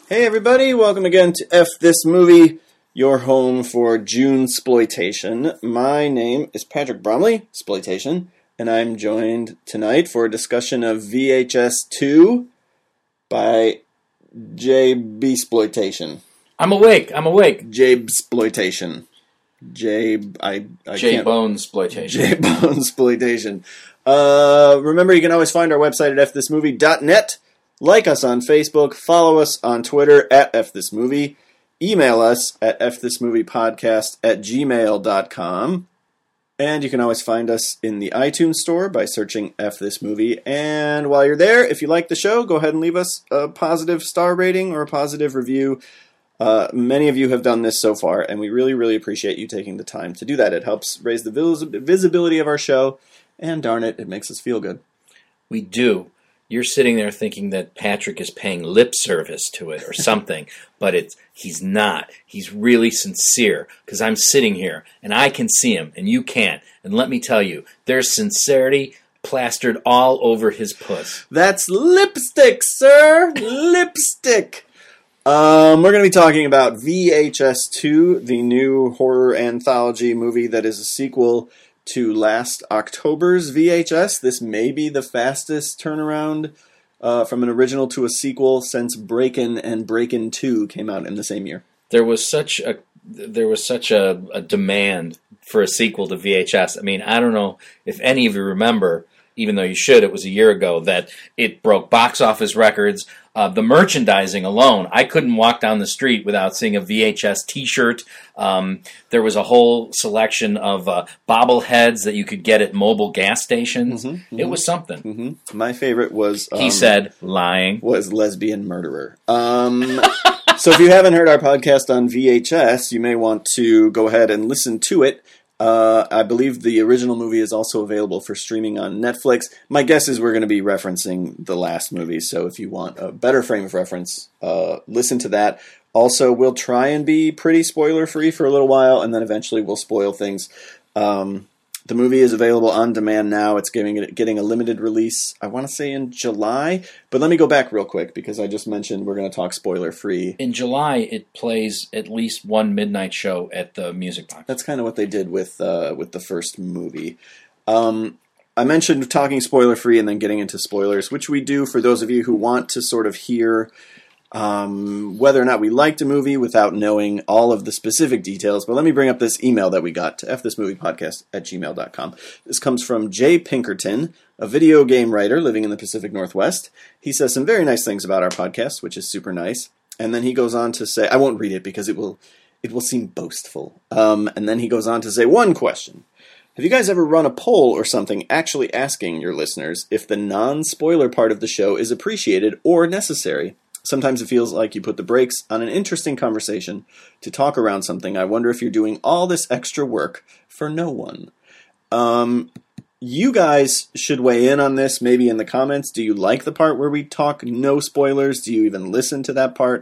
Hey everybody, welcome again to F This Movie, your home for June-sploitation. My name is Patrick Bromley, Sploitation, and I'm joined tonight for a discussion of VHS 2 by Jabe-sploitation. I'm awake. Jabe-sploitation. J-Bone-sploitation. J-Bone-sploitation. Remember, you can always find our website at fthismovie.net. Like us on Facebook, follow us on Twitter at fthismovie, email us at fthismoviepodcast@gmail.com, and you can always find us in the iTunes store by searching F This Movie. And while you're there, if you like the show, go ahead and leave us a positive star rating or a positive review. Many of you have done this so far, and we really, really appreciate you taking the time to do that. It helps raise the visibility of our show, and darn it, it makes us feel good. We do. You're sitting there thinking that Patrick is paying lip service to it or something, but he's not. He's really sincere, because I'm sitting here, and I can see him, and you can't. And let me tell you, there's sincerity plastered all over his puss. That's lipstick, sir! Lipstick! We're going to be talking about VHS 2, the new horror anthology movie that is a sequel to last October's VHS. This may be the fastest turnaround from an original to a sequel since Breakin' and Breakin' 2 came out in the same year. There was such a demand for a sequel to VHS. I mean, I don't know if any of you remember, even though you should, it was a year ago, that it broke box office records. The merchandising alone, I couldn't walk down the street without seeing a VHS t-shirt. There was a whole selection of bobbleheads that you could get at mobile gas stations. It was something. Mm-hmm. My favorite was... he said, lying. Was Lesbian Murderer. So if you haven't heard our podcast on VHS, you may want to go ahead and listen to it. I believe the original movie is also available for streaming on Netflix. My guess is we're going to be referencing the last movie, so if you want a better frame of reference, listen to that. Also, we'll try and be pretty spoiler-free for a little while, and then eventually we'll spoil things. The movie is available on demand now. It's getting a limited release, I want to say in July. But let me go back real quick, because I just mentioned we're going to talk spoiler-free. In July, it plays at least one midnight show at the Music Box. That's kind of what they did with the first movie. I mentioned talking spoiler-free and then getting into spoilers, which we do for those of you who want to sort of hear whether or not we liked a movie without knowing all of the specific details. But let me bring up this email that we got to fthismoviepodcast@gmail.com. This comes from Jay Pinkerton, a video game writer living in the Pacific Northwest. He says some very nice things about our podcast, which is super nice. And then he goes on to say, I won't read it because it will seem boastful. And then he goes on to say, one question. Have you guys ever run a poll or something actually asking your listeners if the non-spoiler part of the show is appreciated or necessary? Sometimes it feels like you put the brakes on an interesting conversation to talk around something. I wonder if you're doing all this extra work for no one. You guys should weigh in on this, maybe in the comments. Do you like the part where we talk no spoilers? Do you even listen to that part?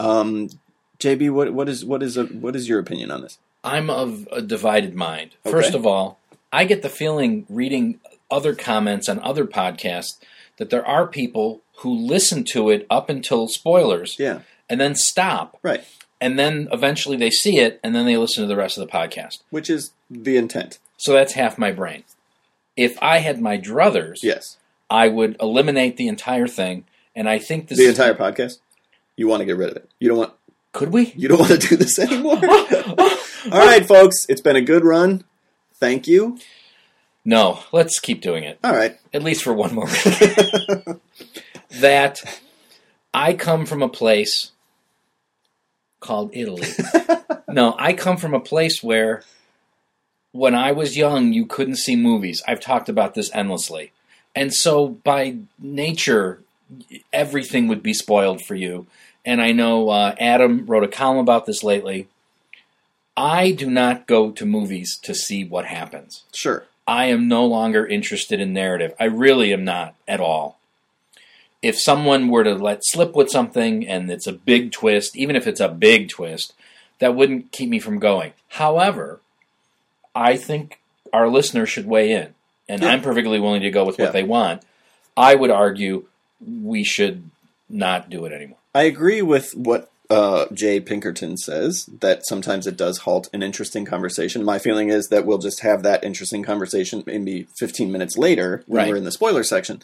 JB, what is your opinion on this? I'm of a divided mind. Okay. First of all, I get the feeling, reading other comments on other podcasts, that there are people who listen to it up until spoilers, and then stop. Right. And then eventually they see it, and then they listen to the rest of the podcast. Which is the intent. So that's half my brain. If I had my druthers, I would eliminate the entire thing, and I think this... The entire podcast? You want to get rid of it. You don't want... Could we? You don't want to do this anymore? All right, folks. It's been a good run. Thank you. No, let's keep doing it. All right. At least for one more week. That I come from a place called Italy. No, I come from a place where when I was young, you couldn't see movies. I've talked about this endlessly. And so by nature, everything would be spoiled for you. And I know Adam wrote a column about this lately. I do not go to movies to see what happens. Sure. I am no longer interested in narrative. I really am not at all. If someone were to let slip with something and it's a big twist, even if it's a big twist, that wouldn't keep me from going. However, I think our listeners should weigh in, and I'm perfectly willing to go with what they want. I would argue we should not do it anymore. I agree with what Jay Pinkerton says, that sometimes it does halt an interesting conversation. My feeling is that we'll just have that interesting conversation maybe 15 minutes later when we're in the spoiler section.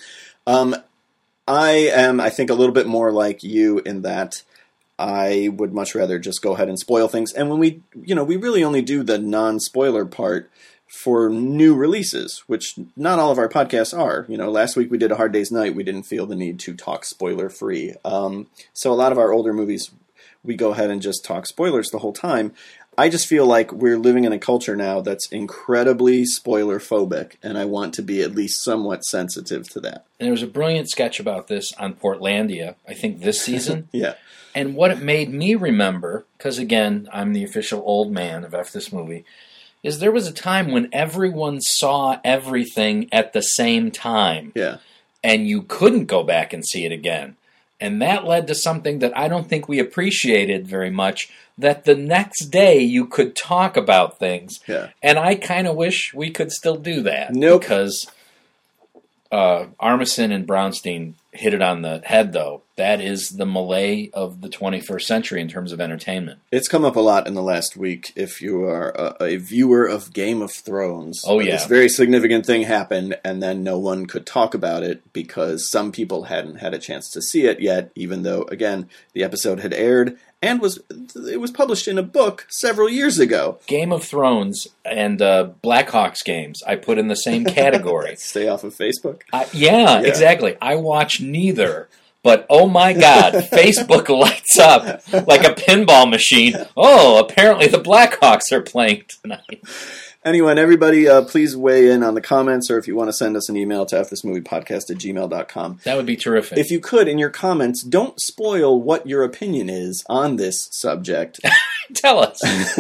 I am, I think, a little bit more like you in that I would much rather just go ahead and spoil things. And when we really only do the non-spoiler part for new releases, which not all of our podcasts are. Last week we did A Hard Day's Night. We didn't feel the need to talk spoiler-free. So a lot of our older movies, we go ahead and just talk spoilers the whole time. I just feel like we're living in a culture now that's incredibly spoiler-phobic, and I want to be at least somewhat sensitive to that. And there was a brilliant sketch about this on Portlandia, I think this season. Yeah. And what it made me remember, because again, I'm the official old man of F This Movie, is there was a time when everyone saw everything at the same time. Yeah. And you couldn't go back and see it again. And that led to something that I don't think we appreciated very much, that the next day you could talk about things. Yeah. And I kind of wish we could still do that. Nope. Because Armisen and Brownstein hit it on the head, though. That is the melee of the 21st century in terms of entertainment. It's come up a lot in the last week if you are a viewer of Game of Thrones. Oh, yeah. This very significant thing happened, and then no one could talk about it because some people hadn't had a chance to see it yet, even though, again, the episode had aired and it was published in a book several years ago. Game of Thrones and Blackhawks games I put in the same category. Stay off of Facebook? Yeah, exactly. I watch neither. But, oh my God, Facebook lights up like a pinball machine. Oh, apparently the Blackhawks are playing tonight. Anyway, everybody, please weigh in on the comments, or if you want to send us an email to fthismoviepodcast@gmail.com. That would be terrific. If you could, in your comments, don't spoil what your opinion is on this subject. Tell us.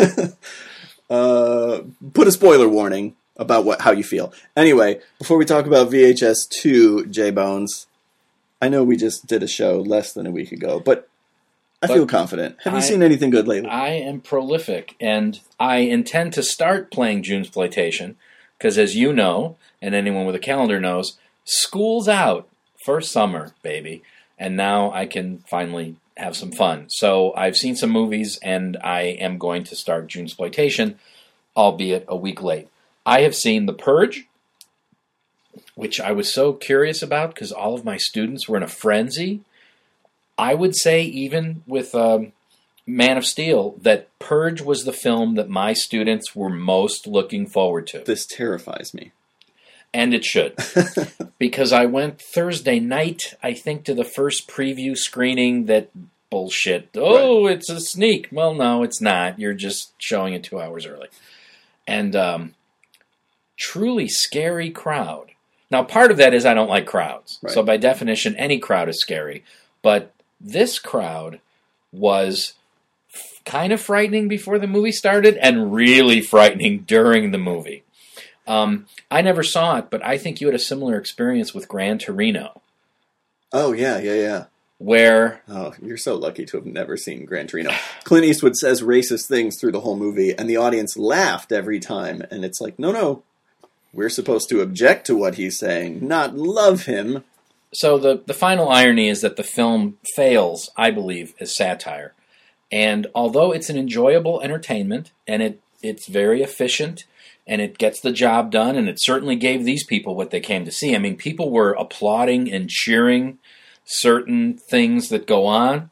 Put a spoiler warning about how you feel. Anyway, before we talk about VHS 2, J-Bones, I know we just did a show less than a week ago, but I feel confident. Have you seen anything good lately? I am prolific, and I intend to start playing Junesploitation, because as you know, and anyone with a calendar knows, school's out for summer, baby, and now I can finally have some fun. So I've seen some movies, and I am going to start Junesploitation, albeit a week late. I have seen The Purge, which I was so curious about because all of my students were in a frenzy. I would say, even with Man of Steel, that Purge was the film that my students were most looking forward to. This terrifies me. And it should. Because I went Thursday night, I think, to the first preview screening that bullshit. Oh, right. It's a sneak. Well, no, it's not. You're just showing it 2 hours early. And truly scary crowd. Now, part of that is I don't like crowds. Right. So by definition, any crowd is scary. But this crowd was kind of frightening before the movie started and really frightening during the movie. I never saw it, but I think you had a similar experience with Gran Torino. Oh, yeah. Where... Oh, you're so lucky to have never seen Gran Torino. Clint Eastwood says racist things through the whole movie, and the audience laughed every time. And it's like, no. We're supposed to object to what he's saying, not love him. So the final irony is that the film fails, I believe, as satire. And although it's an enjoyable entertainment, and it's very efficient, and it gets the job done, and it certainly gave these people what they came to see. I mean, people were applauding and cheering certain things that go on.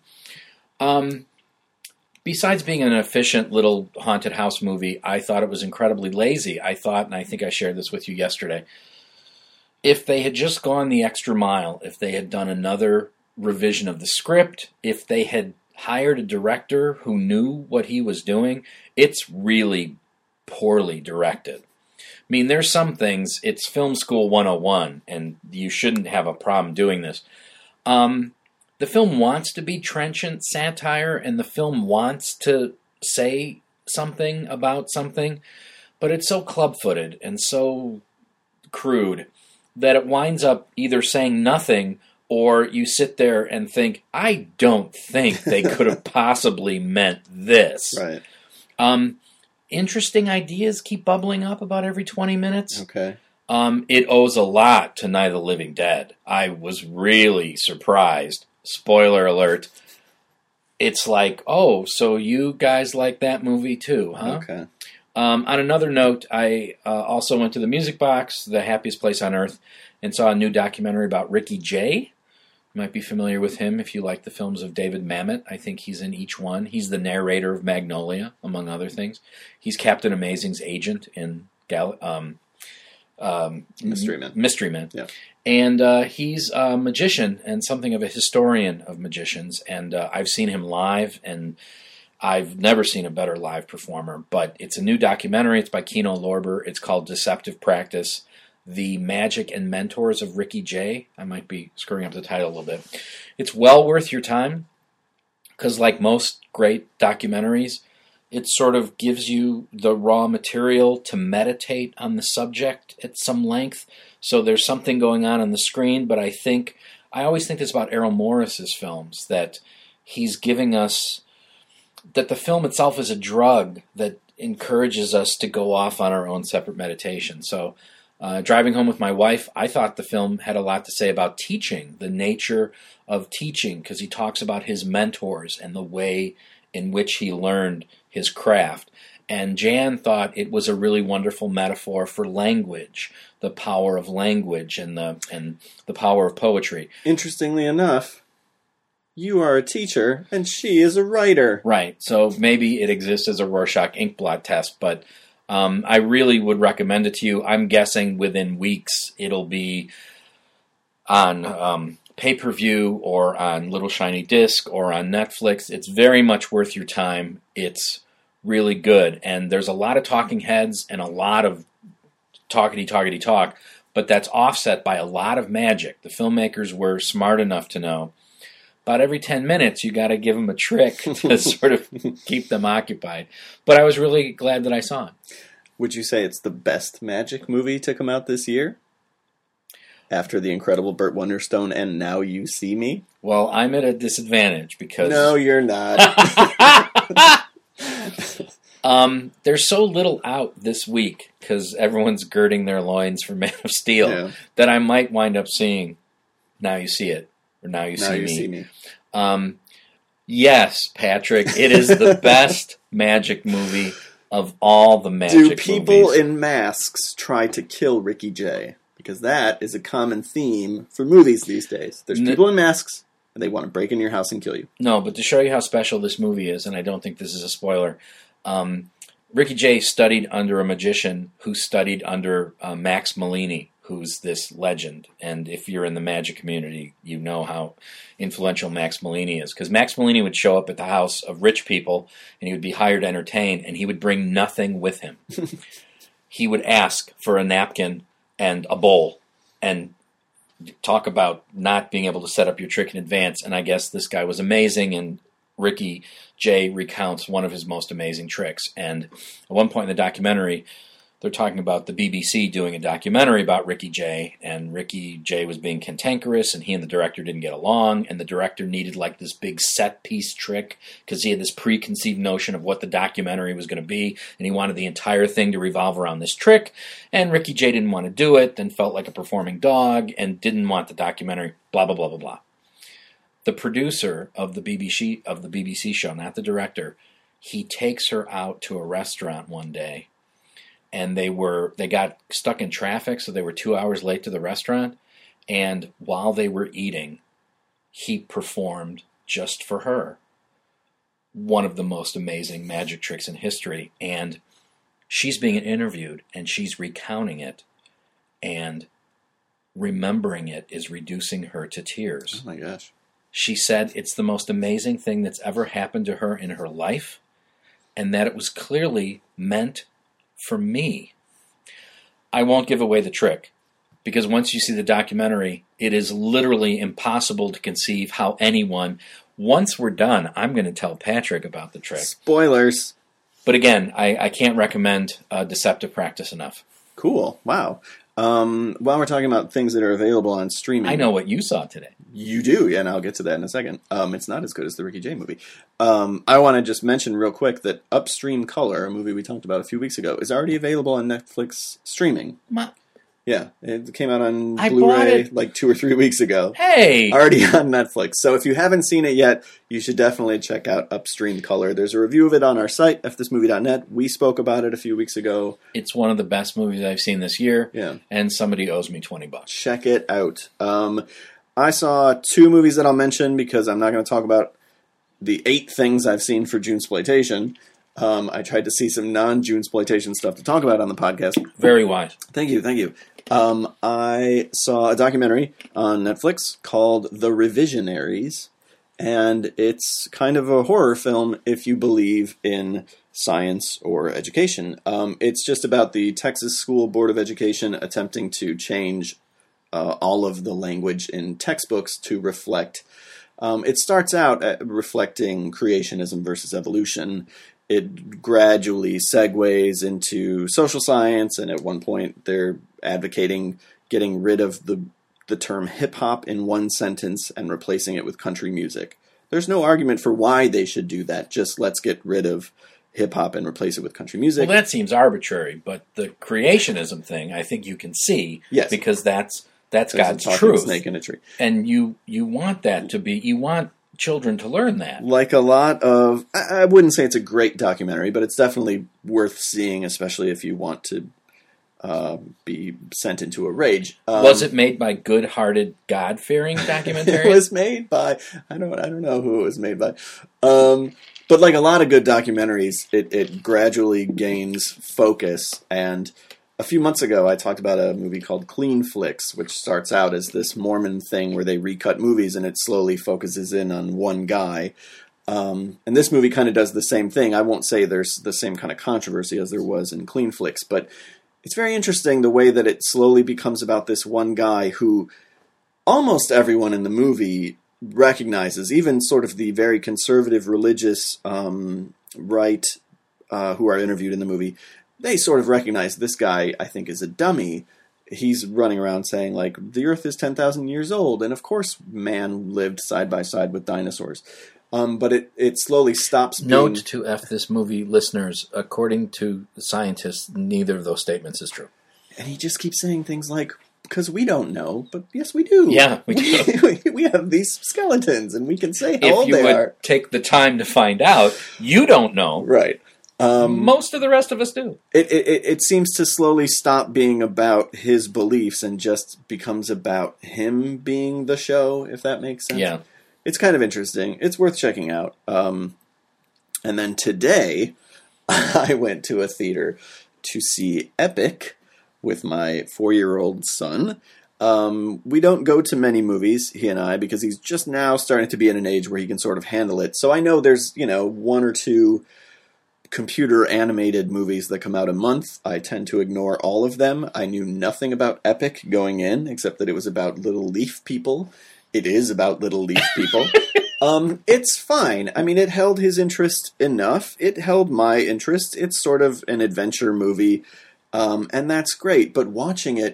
Besides being an efficient little haunted house movie, I thought it was incredibly lazy. I thought, and I think I shared this with you yesterday, if they had just gone the extra mile, if they had done another revision of the script, if they had hired a director who knew what he was doing, it's really poorly directed. I mean, there's some things, it's Film School 101, and you shouldn't have a problem doing this. The film wants to be trenchant satire, and the film wants to say something about something, but it's so club-footed and so crude that it winds up either saying nothing or you sit there and think, I don't think they could have possibly meant this. Right. Interesting ideas keep bubbling up about every 20 minutes. Okay. It owes a lot to Night of the Living Dead. I was really surprised. Spoiler alert. it's like, oh, so you guys like that movie too, huh? Okay. On another note, I also went to the Music Box, the happiest place on earth, and saw a new documentary about Ricky Jay. You might be familiar with him if you like the films of David Mamet. I think he's in each one. He's the narrator of Magnolia, among other things. He's Captain Amazing's agent in Mystery Men. Mystery Men. Yeah. And he's a magician and something of a historian of magicians. And I've seen him live, and I've never seen a better live performer. But it's a new documentary. It's by Kino Lorber. It's called Deceptive Practice: The Magic and Mentors of Ricky Jay. I might be screwing up the title a little bit. It's well worth your time because, like most great documentaries, it sort of gives you the raw material to meditate on the subject at some length. So there's something going on the screen, but I always think this about Errol Morris's films, that he's giving us, that the film itself is a drug that encourages us to go off on our own separate meditation. So driving home with my wife, I thought the film had a lot to say about teaching, the nature of teaching, because he talks about his mentors and the way in which he learned his craft. And Jan thought it was a really wonderful metaphor for language, the power of language and the power of poetry. Interestingly enough, you are a teacher and she is a writer. Right. So maybe it exists as a Rorschach inkblot test, but I really would recommend it to you. I'm guessing within weeks it'll be on pay-per-view or on Little Shiny Disc or on Netflix. It's very much worth your time. It's really good. And there's a lot of talking heads and a lot of talk, but that's offset by a lot of magic. The filmmakers were smart enough to know about every 10 minutes you got to give them a trick to sort of keep them occupied. But I was really glad that I saw it. Would you say it's the best magic movie to come out this year? After The Incredible Burt Wonderstone and Now You See Me? Well, I'm at a disadvantage because... No, you're not. There's so little out this week because everyone's girding their loins for Man of Steel that I might wind up seeing Now You See It or Now You See Me. Yes, Patrick, it is the best magic movie of all the magic movies. Do people in masks try to kill Ricky Jay? Because that is a common theme for movies these days. There's people in masks, and they want to break into your house and kill you. No, but to show you how special this movie is, and I don't think this is a spoiler, Ricky Jay studied under a magician who studied under Max Malini, who's this legend. And if you're in the magic community, you know how influential Max Malini is. Because Max Malini would show up at the house of rich people, and he would be hired to entertain, and he would bring nothing with him. He would ask for a napkin and a bowl, and talk about not being able to set up your trick in advance. And I guess this guy was amazing, and Ricky Jay recounts one of his most amazing tricks. And at one point in the documentary, they're talking about the BBC doing a documentary about Ricky Jay, and Ricky Jay was being cantankerous, and he and the director didn't get along, and the director needed like this big set piece trick because he had this preconceived notion of what the documentary was going to be, and he wanted the entire thing to revolve around this trick, and Ricky Jay didn't want to do it, and felt like a performing dog, and didn't want the documentary, blah, blah, blah, blah, blah. The producer of the BBC show, not the director, he takes her out to a restaurant one day, and they got stuck in traffic, so they were 2 hours late to the restaurant. And while they were eating, he performed just for her one of the most amazing magic tricks in history. And she's being interviewed, and she's recounting it, and remembering it is reducing her to tears. Oh my gosh. She said it's the most amazing thing that's ever happened to her in her life, and that it was clearly meant for me. I won't give away the trick, because once you see the documentary, it is literally impossible to conceive how anyone, once we're done, I'm going to tell Patrick about the trick. Spoilers. But again, I can't recommend Deceptive Practice enough. Cool. Wow. While we're talking about things that are available on streaming... I know what you saw today. You do, yeah, and I'll get to that in a second. It's not as good as the Ricky Jay movie. I want to just mention real quick that Upstream Color, a movie we talked about a few weeks ago, is already available on Netflix streaming. Yeah, it came out on I bought Blu-ray it. like 2 or 3 weeks ago. Hey! Already on Netflix. So if you haven't seen it yet, you should definitely check out Upstream Color. There's a review of it on our site, fthismovie.net. We spoke about it a few weeks ago. It's one of the best movies I've seen this year. Yeah. And somebody owes me $20. Check it out. I saw 2 movies that I'll mention because I'm not going to talk about the 8 things I've seen for Junesploitation. I tried to see some non-Junesploitation stuff to talk about on the podcast. Very wise. Thank you. I saw a documentary on Netflix called The Revisionaries, and it's kind of a horror film if you believe in science or education. It's just about the Texas School Board of Education attempting to change all of the language in textbooks to reflect. It starts out reflecting creationism versus evolution. It gradually segues into social science, and at one point they're advocating getting rid of the term hip-hop in one sentence and replacing it with country music. There's no argument for why they should do that, just let's get rid of hip-hop and replace it with country music. Well, that seems arbitrary, but the creationism thing, I think you can see, Yes. because that's There's God's a talking truth. snake in a tree. And you want that to be, you want children to learn that. Like a lot of, I wouldn't say it's a great documentary, but it's definitely worth seeing, especially if you want to be sent into a rage. Was it made by good-hearted, God-fearing documentarians? It was made by, I don't know who it was made by. But like a lot of good documentaries, it gradually gains focus. And a few months ago, I talked about a movie called Clean Flicks, which starts out as this Mormon thing where they recut movies and it slowly focuses in on one guy. And this movie kind of does the same thing. I won't say there's the same kind of controversy as there was in Clean Flicks, but it's very interesting the way that it slowly becomes about this one guy who almost everyone in the movie recognizes, even sort of the very conservative religious right who are interviewed in the movie. They sort of recognize this guy, I think, is a dummy. He's running around saying, like, the Earth is 10,000 years old, and of course man lived side by side with dinosaurs. But it slowly stops being... Note to F this movie listeners, according to scientists, neither of those statements is true. And he just keeps saying things like, because we don't know, but yes, we do. Yeah, we do. We have these skeletons, and we can say how If old you they would are. take the time to find out, you don't know. Right. Most of the rest of us do. It seems to slowly stop being about his beliefs and just becomes about him being the show, if that makes sense. Yeah. It's kind of interesting. It's worth checking out. And then today, I went to a theater to see Epic with my 4-year-old son. We don't go to many movies, he and I, because he's just now starting to be at an age where he can sort of handle it. So I know there's, 1 or 2 computer animated movies that come out a month. I tend to ignore all of them. I knew nothing about Epic going in, except that it was about little leaf people. It is about little leaf people. It's fine. I mean, it held his interest enough. It held my interest. It's sort of an adventure movie, and that's great. But watching it,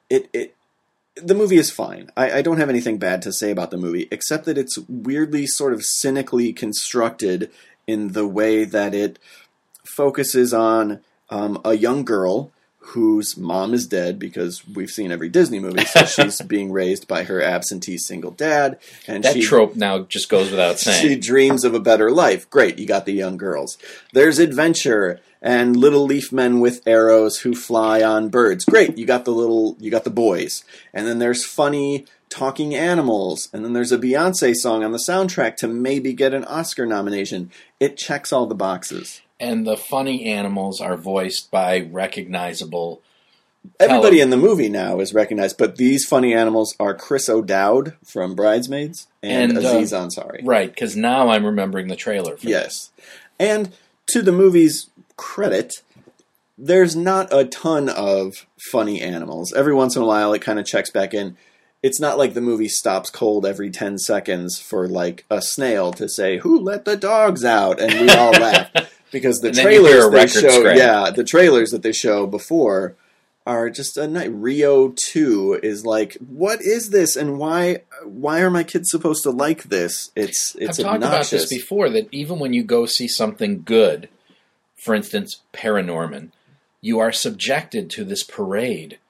the movie is fine. I don't have anything bad to say about the movie, except that it's weirdly sort of cynically constructed in the way that it focuses on a young girl whose mom is dead, because we've seen every Disney movie, so she's being raised by her absentee single dad. And that trope now just goes without saying. She dreams of a better life. Great, you got the young girls. There's adventure and little leaf men with arrows who fly on birds. Great, you got the boys. And then there's funny talking animals, and then there's a Beyonce song on the soundtrack to maybe get an Oscar nomination. It checks all the boxes. And the funny animals are voiced by recognizable... Everybody in the movie now is recognized, but these funny animals are Chris O'Dowd from Bridesmaids and Aziz Ansari. Right, because now I'm remembering the trailer for Yes. And to the movie's credit, there's not a ton of funny animals. Every once in a while it kind of checks back in. It's not like the movie stops cold every 10 seconds for like a snail to say, "Who let the dogs out?" And we all laugh. Because the trailers they show, the trailers that they show before are just a night. Rio 2 is like, what is this, and why are my kids supposed to like this? It's I've obnoxious. talked about this before, that even when you go see something good, for instance, Paranorman, you are subjected to this parade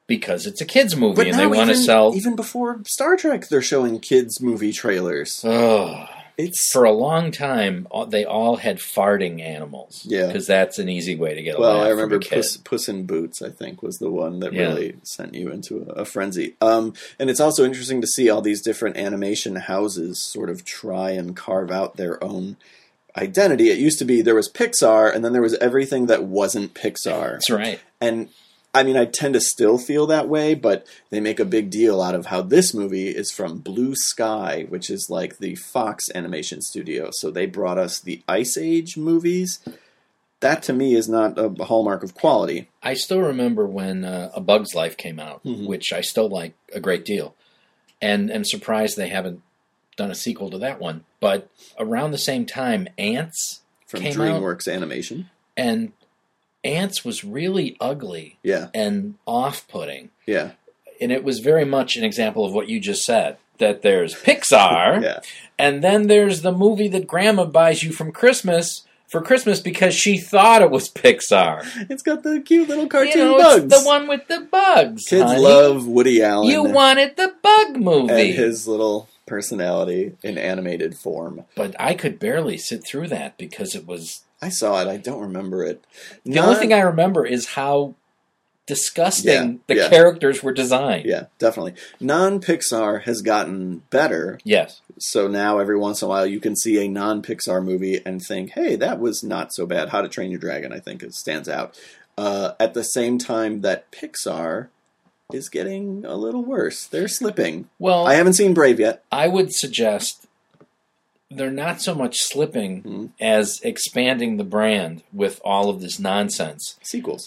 because it's a kids movie But and they now want to sell. even before Star Trek, they're showing kids movie trailers. Oh, It's for a long time, they all had farting animals. Yeah. Because that's an easy way to get a well, laugh I remember from a kid. Puss in Boots. I think was the one that Yeah. really sent you into a frenzy. And it's also interesting to see all these different animation houses sort of try and carve out their own identity. It used to be there was Pixar, and then there was everything that wasn't Pixar. That's right. And I mean, I tend to still feel that way, but they make a big deal out of how this movie is from Blue Sky, which is like the Fox animation studio. So they brought us the Ice Age movies. That to me is not a hallmark of quality. I still remember when A Bug's Life came out, Mhm. which I still like a great deal. And am surprised they haven't done a sequel to that one. But around the same time, Ants From came out. DreamWorks Animation. And Ants was really ugly Yeah, and off-putting. yeah, And it was very much an example of what you just said, that there's Pixar, yeah. and then there's the movie that Grandma buys you for Christmas because she thought it was Pixar. It's got the cute little cartoon You know, bugs. it's the one with the bugs, Kids honey. love Woody Allen. You wanted the bug movie. and his little personality in animated form. But I could barely sit through that because it was... I saw it. I don't remember it. The only thing I remember is how disgusting the yeah. characters were designed. Yeah, definitely. Non-Pixar has gotten better. Yes. So now every once in a while you can see a non-Pixar movie and think, hey, that was not so bad. How to Train Your Dragon, I think, it stands out. At the same time that Pixar is getting a little worse. They're slipping. Well, I haven't seen Brave yet. I would suggest they're not so much slipping as expanding the brand with all of this nonsense. Sequels.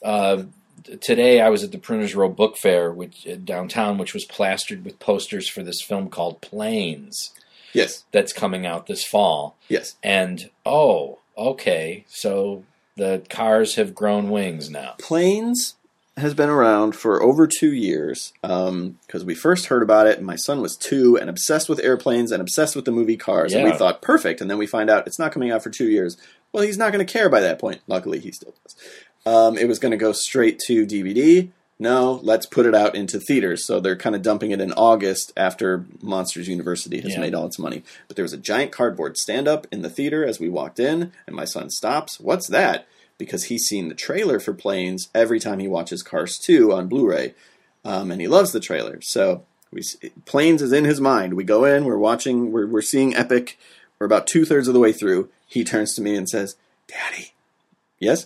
Today I was at the Printers Row Book Fair downtown, which was plastered with posters for this film called Planes Yes. that's coming out this fall. Yes. And, oh, okay, so the cars have grown wings now. Planes has been around for over 2 years because we first heard about it and my son was 2 and obsessed with airplanes and obsessed with the movie Cars. And we Yeah. thought, perfect. And then we find out it's not coming out for 2 years. Well, he's not going to care by that point. Luckily, he still does. It was going to go straight to DVD. No, let's put it out into theaters. So they're kind of dumping it in August after Monsters University has made all its money. But there was a giant cardboard stand-up in the theater as we walked in, and my son stops. What's that? Because he's seen the trailer for Planes every time he watches Cars 2 on Blu-ray, and he loves the trailer. So Planes is in his mind. We go in, we're watching, we're seeing Epic. We're about 2/3 of the way through. He turns to me and says, "Daddy." Yes?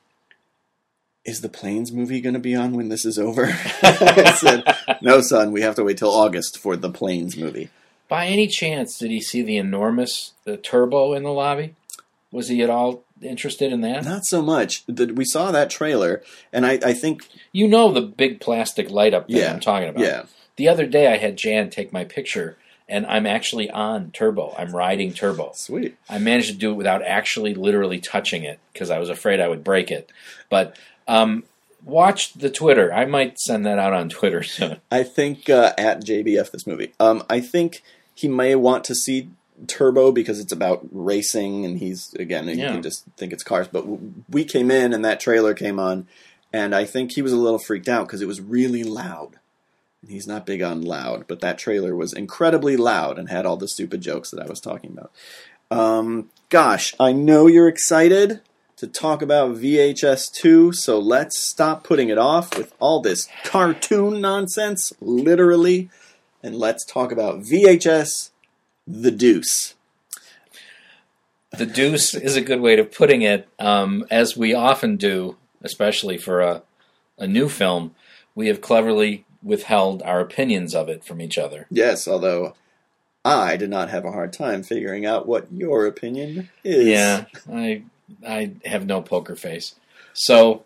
"Is the Planes movie going to be on when this is over?" I said, "No, son, we have to wait till August for the Planes movie." By any chance, did he see the enormous turbo in the lobby? Was he at all interested in that? Not so much. We saw that trailer, and I think... You know the big plastic light up thing Yeah, I'm talking about. yeah. The other day I had Jan take my picture, and I'm actually on turbo. I'm riding turbo. Sweet. I managed to do it without actually literally touching it, because I was afraid I would break it. But watch the Twitter. I might send that out on Twitter soon. I think at JBF this movie. I think he may want to see Turbo because it's about racing, and he's again you can just think it's cars. But we came in and that trailer came on, and I think he was a little freaked out because it was really loud. And he's not big on loud, but that trailer was incredibly loud and had all the stupid jokes that I was talking about. Gosh, I know you're excited to talk about VHS 2, so let's stop putting it off with all this cartoon nonsense, literally, and let's talk about VHS The Deuce. The Deuce is a good way of putting it. As we often do, especially for a new film, we have cleverly withheld our opinions of it from each other. Yes, although I did not have a hard time figuring out what your opinion is. Yeah, I have no poker face. So,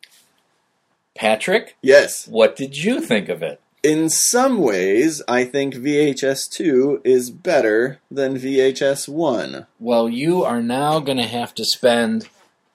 Patrick? Yes. What did you think of it? In some ways, I think VHS 2 is better than VHS 1. Well, you are now going to have to spend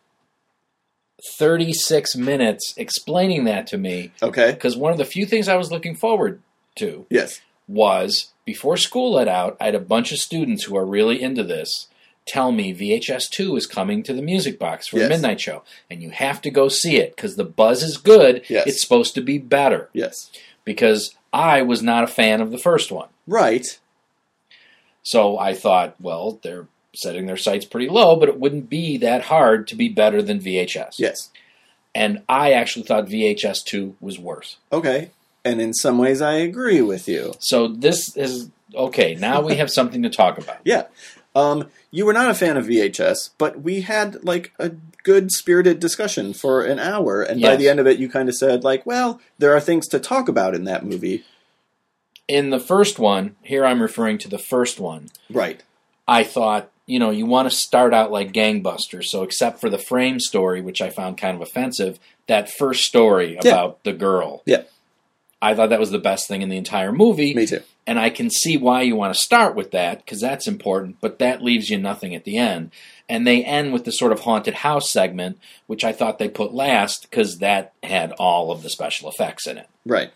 36 minutes explaining that to me. Okay? Because one of the few things I was looking forward to Yes. was, before school let out, I had a bunch of students who are really into this, tell me VHS 2 is coming to the Music Box for Yes. a midnight show, and you have to go see it because the buzz is good. Yes. It's supposed to be better. Yes. Because I was not a fan of the first one. Right. So I thought, well, they're setting their sights pretty low, but it wouldn't be that hard to be better than VHS. Yes. And I actually thought VHS 2 was worse. Okay. And in some ways, I agree with you. So this is, okay, now we have something to talk about. Yeah. You were not a fan of VHS, but we had like a good spirited discussion for an hour, and by Yes. the end of it, you kind of said like, "Well, there are things to talk about in that movie." In the first one, here I'm referring to the first one, Right. I thought, you want to start out like gangbusters. So except for the frame story, which I found kind of offensive, that first story about the girl. Yeah. I thought that was the best thing in the entire movie. Me too. And I can see why you want to start with that, because that's important, but that leaves you nothing at the end. And they end with the sort of haunted house segment, which I thought they put last, because that had all of the special effects in it. Right.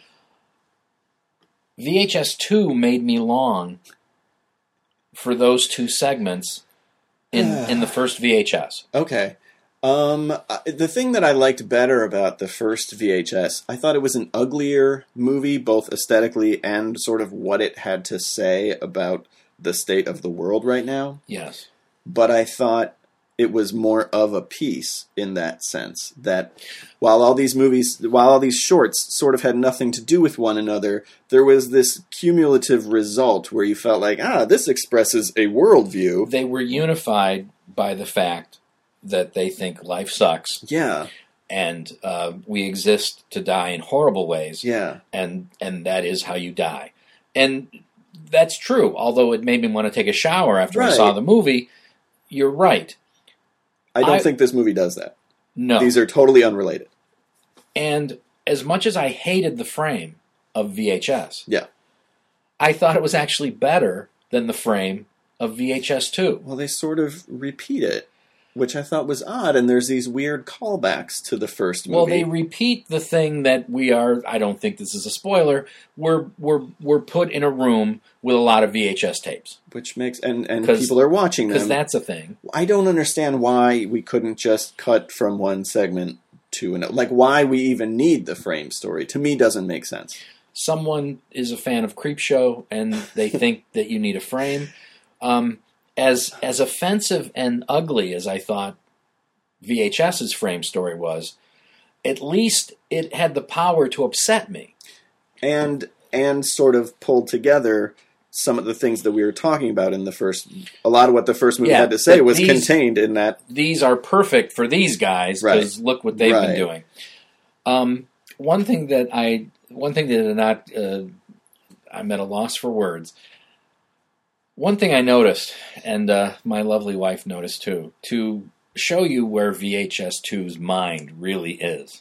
VHS 2 made me long for those two segments in the first VHS. Okay. The thing that I liked better about the first VHS, I thought it was an uglier movie, both aesthetically and sort of what it had to say about the state of the world right now. Yes. But I thought it was more of a piece in that sense, that while all these shorts sort of had nothing to do with one another, there was this cumulative result where you felt like, this expresses a worldview. They were unified by the fact that they think life sucks. Yeah. And we exist to die in horrible ways. Yeah. And that is how you die. And that's true. Although it made me want to take a shower after I saw the movie, you're right. I don't think this movie does that. No. These are totally unrelated. And as much as I hated the frame of VHS, Yeah. I thought it was actually better than the frame of VHS 2. Well, they sort of repeat it, which I thought was odd, and there's these weird callbacks to the first movie. Well, they repeat the thing that we are, I don't think this is a spoiler, we're put in a room with a lot of VHS tapes. Which makes, and people are watching them. Because that's a thing. I don't understand why we couldn't just cut from one segment to another. Like, why we even need the frame story, to me, doesn't make sense. Someone is a fan of Creepshow, and they think that you need a frame. As offensive and ugly as I thought VHS's frame story was, at least it had the power to upset me. And sort of pulled together some of the things that we were talking about in the first... A lot of what the first movie had to say was contained in that... These are perfect for these guys, because look what they've been doing. One thing that I'm at a loss for words. One thing I noticed, and my lovely wife noticed too, to show you where VHS 2's mind really is.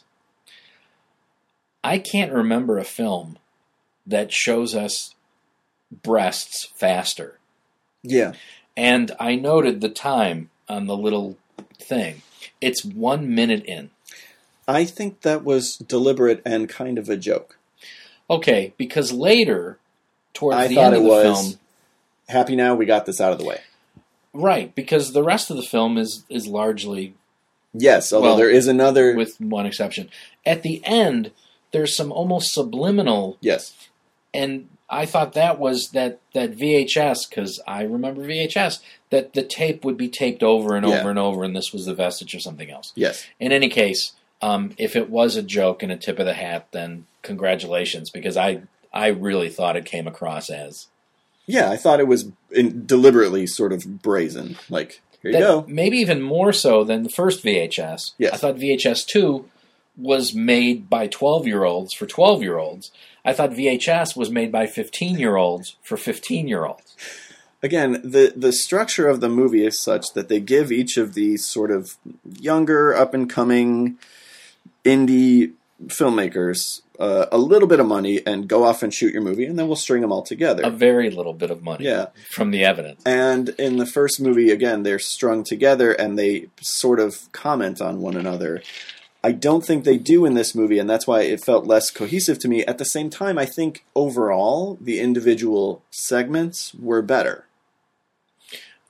I can't remember a film that shows us breasts faster. Yeah. And I noted the time on the little thing. It's 1 minute in. I think that was deliberate and kind of a joke. Okay, because later, towards the end of the film... Happy now, we got this out of the way. Right, because the rest of the film is largely... Yes, although there is another... With one exception. At the end, there's some almost subliminal... Yes. And I thought that was that VHS, because I remember VHS, that the tape would be taped over and over and over, and this was the vestige of something else. Yes. In any case, if it was a joke and a tip of the hat, then congratulations, because I really thought it came across as... Yeah, I thought it was deliberately sort of brazen. Like, here you go. Maybe even more so than the first VHS. Yes. I thought VHS 2 was made by 12-year-olds for 12-year-olds. I thought VHS was made by 15-year-olds for 15-year-olds. Again, the structure of the movie is such that they give each of these sort of younger, up-and-coming indie filmmakers a little bit of money and go off and shoot your movie, and then we'll string them all together. A very little bit of money from the evidence. And in the first movie, again, they're strung together and they sort of comment on one another. I don't think they do in this movie, and that's why it felt less cohesive to me. At the same time, I think overall, the individual segments were better.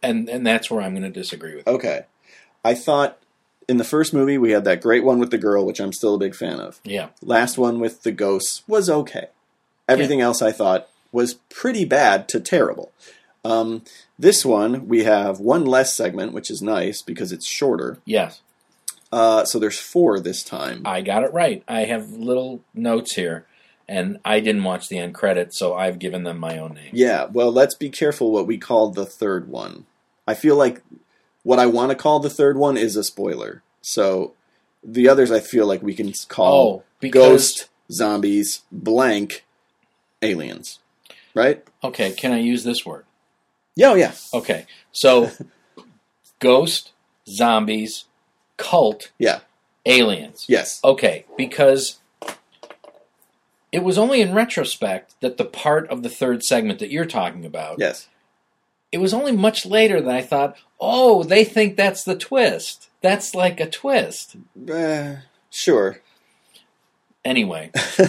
And that's where I'm going to disagree with you. Okay. I thought in the first movie we had that great one with the girl, which I'm still a big fan of. Yeah. Last one with the ghosts was okay. Everything else I thought was pretty bad to terrible. This one, we have one less segment, which is nice because it's shorter. Yes. So there's 4 this time. I got it right. I have little notes here, and I didn't watch the end credits, so I've given them my own name. Yeah, well, let's be careful what we call the third one. I feel like what I want to call the third one is a spoiler. So the others I feel like we can call Ghost, Zombies, blank, Aliens. Right? Okay, can I use this word? Yeah, oh, yeah. Okay, so Ghost, Zombies, Cult, Yeah. Aliens. Yes. Okay, because it was only in retrospect that the part of the third segment that you're talking about, Yes. it was only much later that I thought, oh, they think that's the twist. That's like a twist. Sure. Anyway.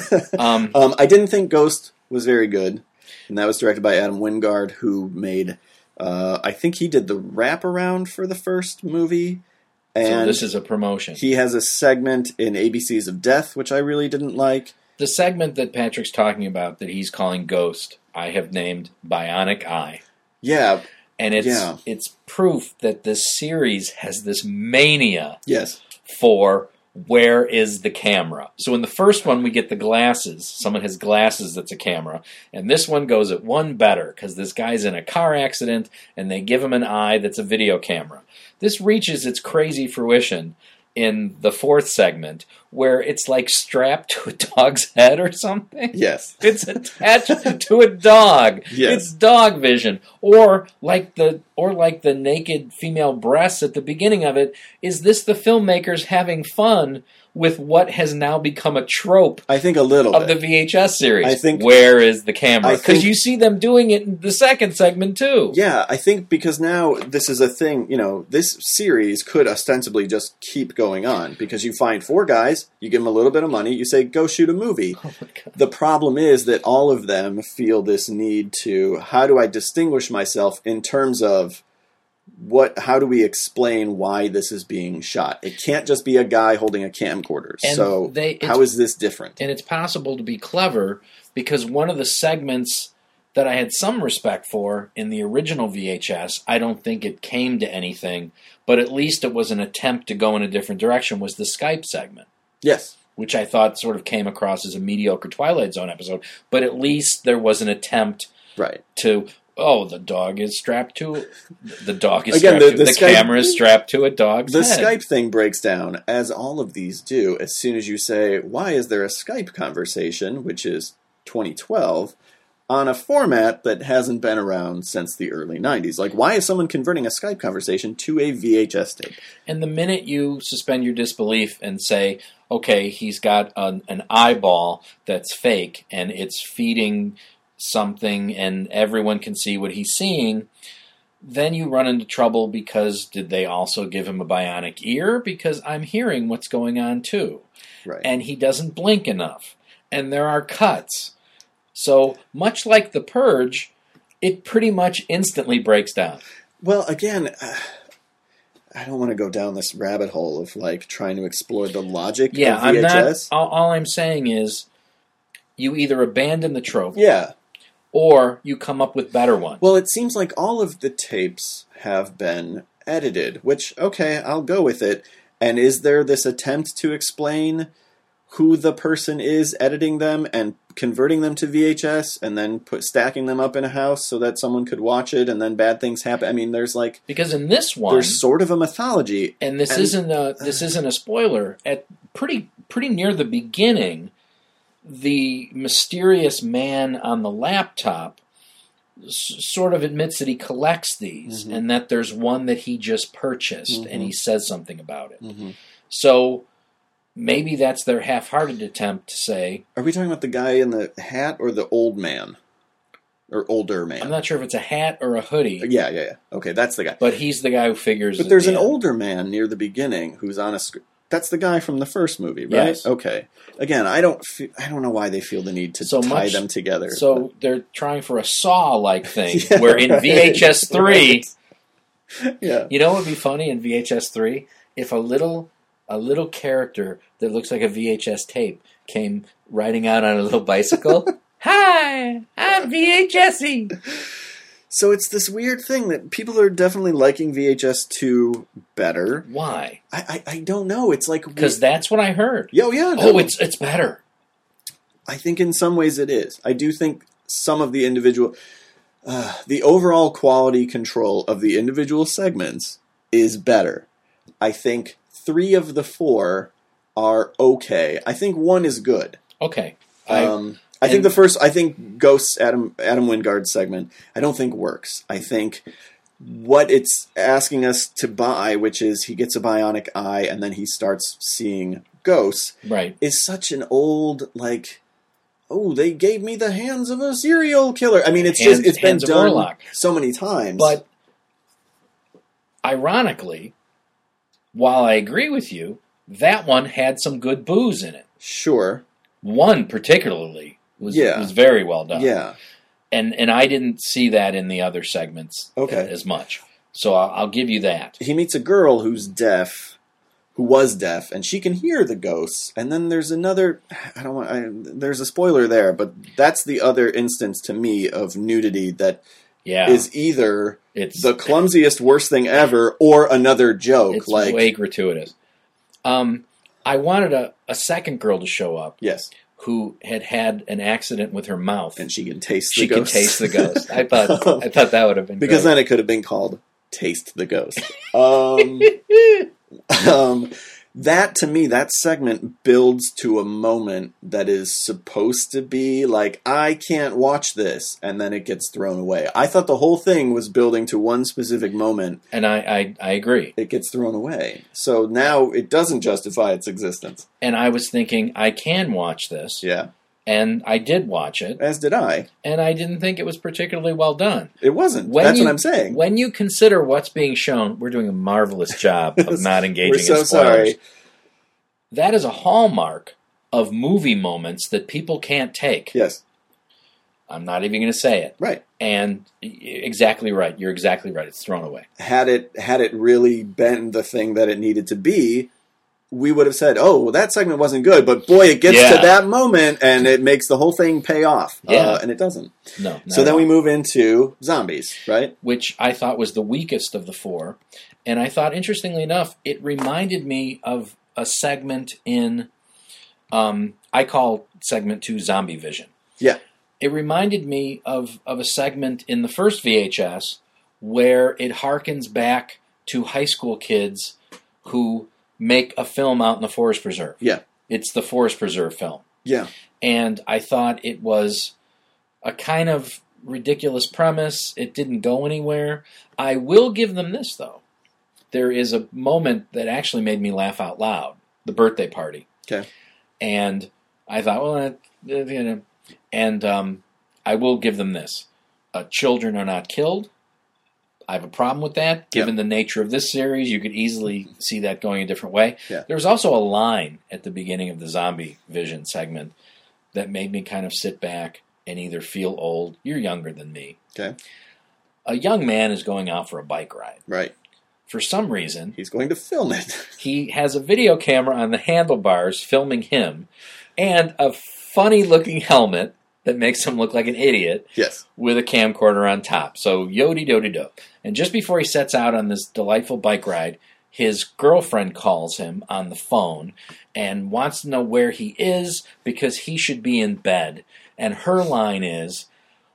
I didn't think Ghost was very good. And that was directed by Adam Wingard, who made, I think he did the wraparound for the first movie. And so this is a promotion. He has a segment in ABCs of Death, which I really didn't like. The segment that Patrick's talking about that he's calling Ghost, I have named Bionic Eye. Yeah. And it's proof that this series has this mania Yes. for where is the camera. So in the first one, we get the glasses. Someone has glasses that's a camera. And this one goes at one better because this guy's in a car accident and they give him an eye that's a video camera. This reaches its crazy fruition in the fourth segment where it's like strapped to a dog's head or something. Yes. It's attached to a dog. Yes. It's dog vision. Or like the naked female breasts at the beginning of it. Is this the filmmakers having fun with what has now become a trope I think a little of bit. the VHS series? I think, where is the camera? I Because think- you see them doing it in the second segment too. Yeah, I think because now this is a thing, this series could ostensibly just keep going on because you find 4 guys, you give them a little bit of money, you say, go shoot a movie. Oh my God. The problem is that all of them feel this need to, how do I distinguish myself in terms of how do we explain why this is being shot? It can't just be a guy holding a camcorder. And So how is this different? And it's possible to be clever because one of the segments that I had some respect for in the original VHS, I don't think it came to anything, but at least it was an attempt to go in a different direction, was the Skype segment. Yes. Which I thought sort of came across as a mediocre Twilight Zone episode, but at least there was an attempt Right. to, the dog is strapped to, the Skype- camera is strapped to a dog's The head. Skype thing breaks down, as all of these do, as soon as you say, why is there a Skype conversation, which is 2012, on a format that hasn't been around since the early 90s? Like, why is someone converting a Skype conversation to a VHS tape? And the minute you suspend your disbelief and say, okay, he's got an eyeball that's fake and it's feeding something and everyone can see what he's seeing, then you run into trouble because did they also give him a bionic ear? Because I'm hearing what's going on too. Right. And he doesn't blink enough. And there are cuts. So much like The Purge, it pretty much instantly breaks down. Well, again, I don't want to go down this rabbit hole of like trying to explore the logic of VHS. All I'm saying is you either abandon the trope Yeah. or you come up with better ones. Well, it seems like all of the tapes have been edited, which, okay, I'll go with it. And is there this attempt to explain who the person is editing them and converting them to VHS and then stacking them up in a house so that someone could watch it and then bad things happen? I mean, there's like... Because in this one... There's sort of a mythology. And this isn't a spoiler. At pretty near the beginning, the mysterious man on the laptop sort of admits that he collects these and that there's one that he just purchased and he says something about it. So maybe that's their half-hearted attempt to say... Are we talking about the guy in the hat or the old man? Or older man? I'm not sure if it's a hat or a hoodie. Yeah. Okay, that's the guy. But he's the guy who figures... But there's an older man near the beginning who's on a... That's the guy from the first movie, right? Yes. Okay. Again, I don't know why they feel the need to tie them together. So they're trying for a Saw-like thing, Yeah, where in right, VHS 3, right. Yeah. You know what would be funny in VHS 3? If a little character that looks like a VHS tape came riding out on a little bicycle. Hi, I'm VHS-y. So it's this weird thing that people are definitely liking VHS 2 better. Why? I don't know. It's like... Because that's what I heard. Yeah, no. Oh, it's better. I think in some ways it is. I do think some of the individual... the overall quality control of the individual segments is better. I think 3 of the 4 are okay. I think 1 is good. Okay. I think Ghost's Adam Wingard's segment, I don't think works. I think what it's asking us to buy, which is he gets a bionic eye and then he starts seeing ghosts, right, is such an old, like, oh, they gave me the hands of a serial killer. I mean, it's been done so many times. But ironically, while I agree with you, that one had some good booze in it. Sure. 1 particularly was very well done. Yeah. And I didn't see that in the other segments as much. So I'll give you that. He meets a girl who was deaf, and she can hear the ghosts. And then there's another, there's a spoiler there, but that's the other instance to me of nudity that is either the clumsiest, worst thing ever, or another joke. It's way gratuitous. I wanted a second girl to show up. Yes. Who had an accident with her mouth. And she can taste the ghost. She can taste the ghost. I thought that would have been because great. Then it could have been called Taste the Ghost. That, to me, that segment builds to a moment that is supposed to be like, I can't watch this, and then it gets thrown away. I thought the whole thing was building to one specific moment. And I agree. It gets thrown away. So now it doesn't justify its existence. And I was thinking, I can watch this. Yeah. And I did watch it. As did I. And I didn't think it was particularly well done. It wasn't. That's what I'm saying. When you consider what's being shown, we're doing a marvelous job of not engaging in spoilers. Sorry. That is a hallmark of movie moments that people can't take. Yes. I'm not even going to say it. Right. And exactly right. You're exactly right. It's thrown away. Had it really been the thing that it needed to be, we would have said, oh, well, that segment wasn't good, but boy, it gets to that moment and it makes the whole thing pay off. Yeah. And it doesn't. No. So then we move into zombies, right? Which I thought was the weakest of the 4. And I thought, interestingly enough, it reminded me of a segment in, I call segment 2 Zombie Vision. Yeah. It reminded me of a segment in the first VHS where it harkens back to high school kids who make a film out in the Forest Preserve. Yeah. It's the Forest Preserve film. Yeah. And I thought it was a kind of ridiculous premise. It didn't go anywhere. I will give them this, though. There is a moment that actually made me laugh out loud. The birthday party. Okay. And I thought, well, and I will give them this. Children are not killed. I have a problem with that. Given the nature of this series, you could easily see that going a different way. Yeah. There was also a line at the beginning of the Zombie Vision segment that made me kind of sit back and either feel old. You're younger than me. Okay. A young man is going out for a bike ride. Right. For some reason, he's going to film it. He has a video camera on the handlebars filming him and a funny-looking helmet that makes him look like an idiot. Yes. With a camcorder on top. So, yody-dody-do. And just before he sets out on this delightful bike ride, his girlfriend calls him on the phone and wants to know where he is because he should be in bed. And her line is,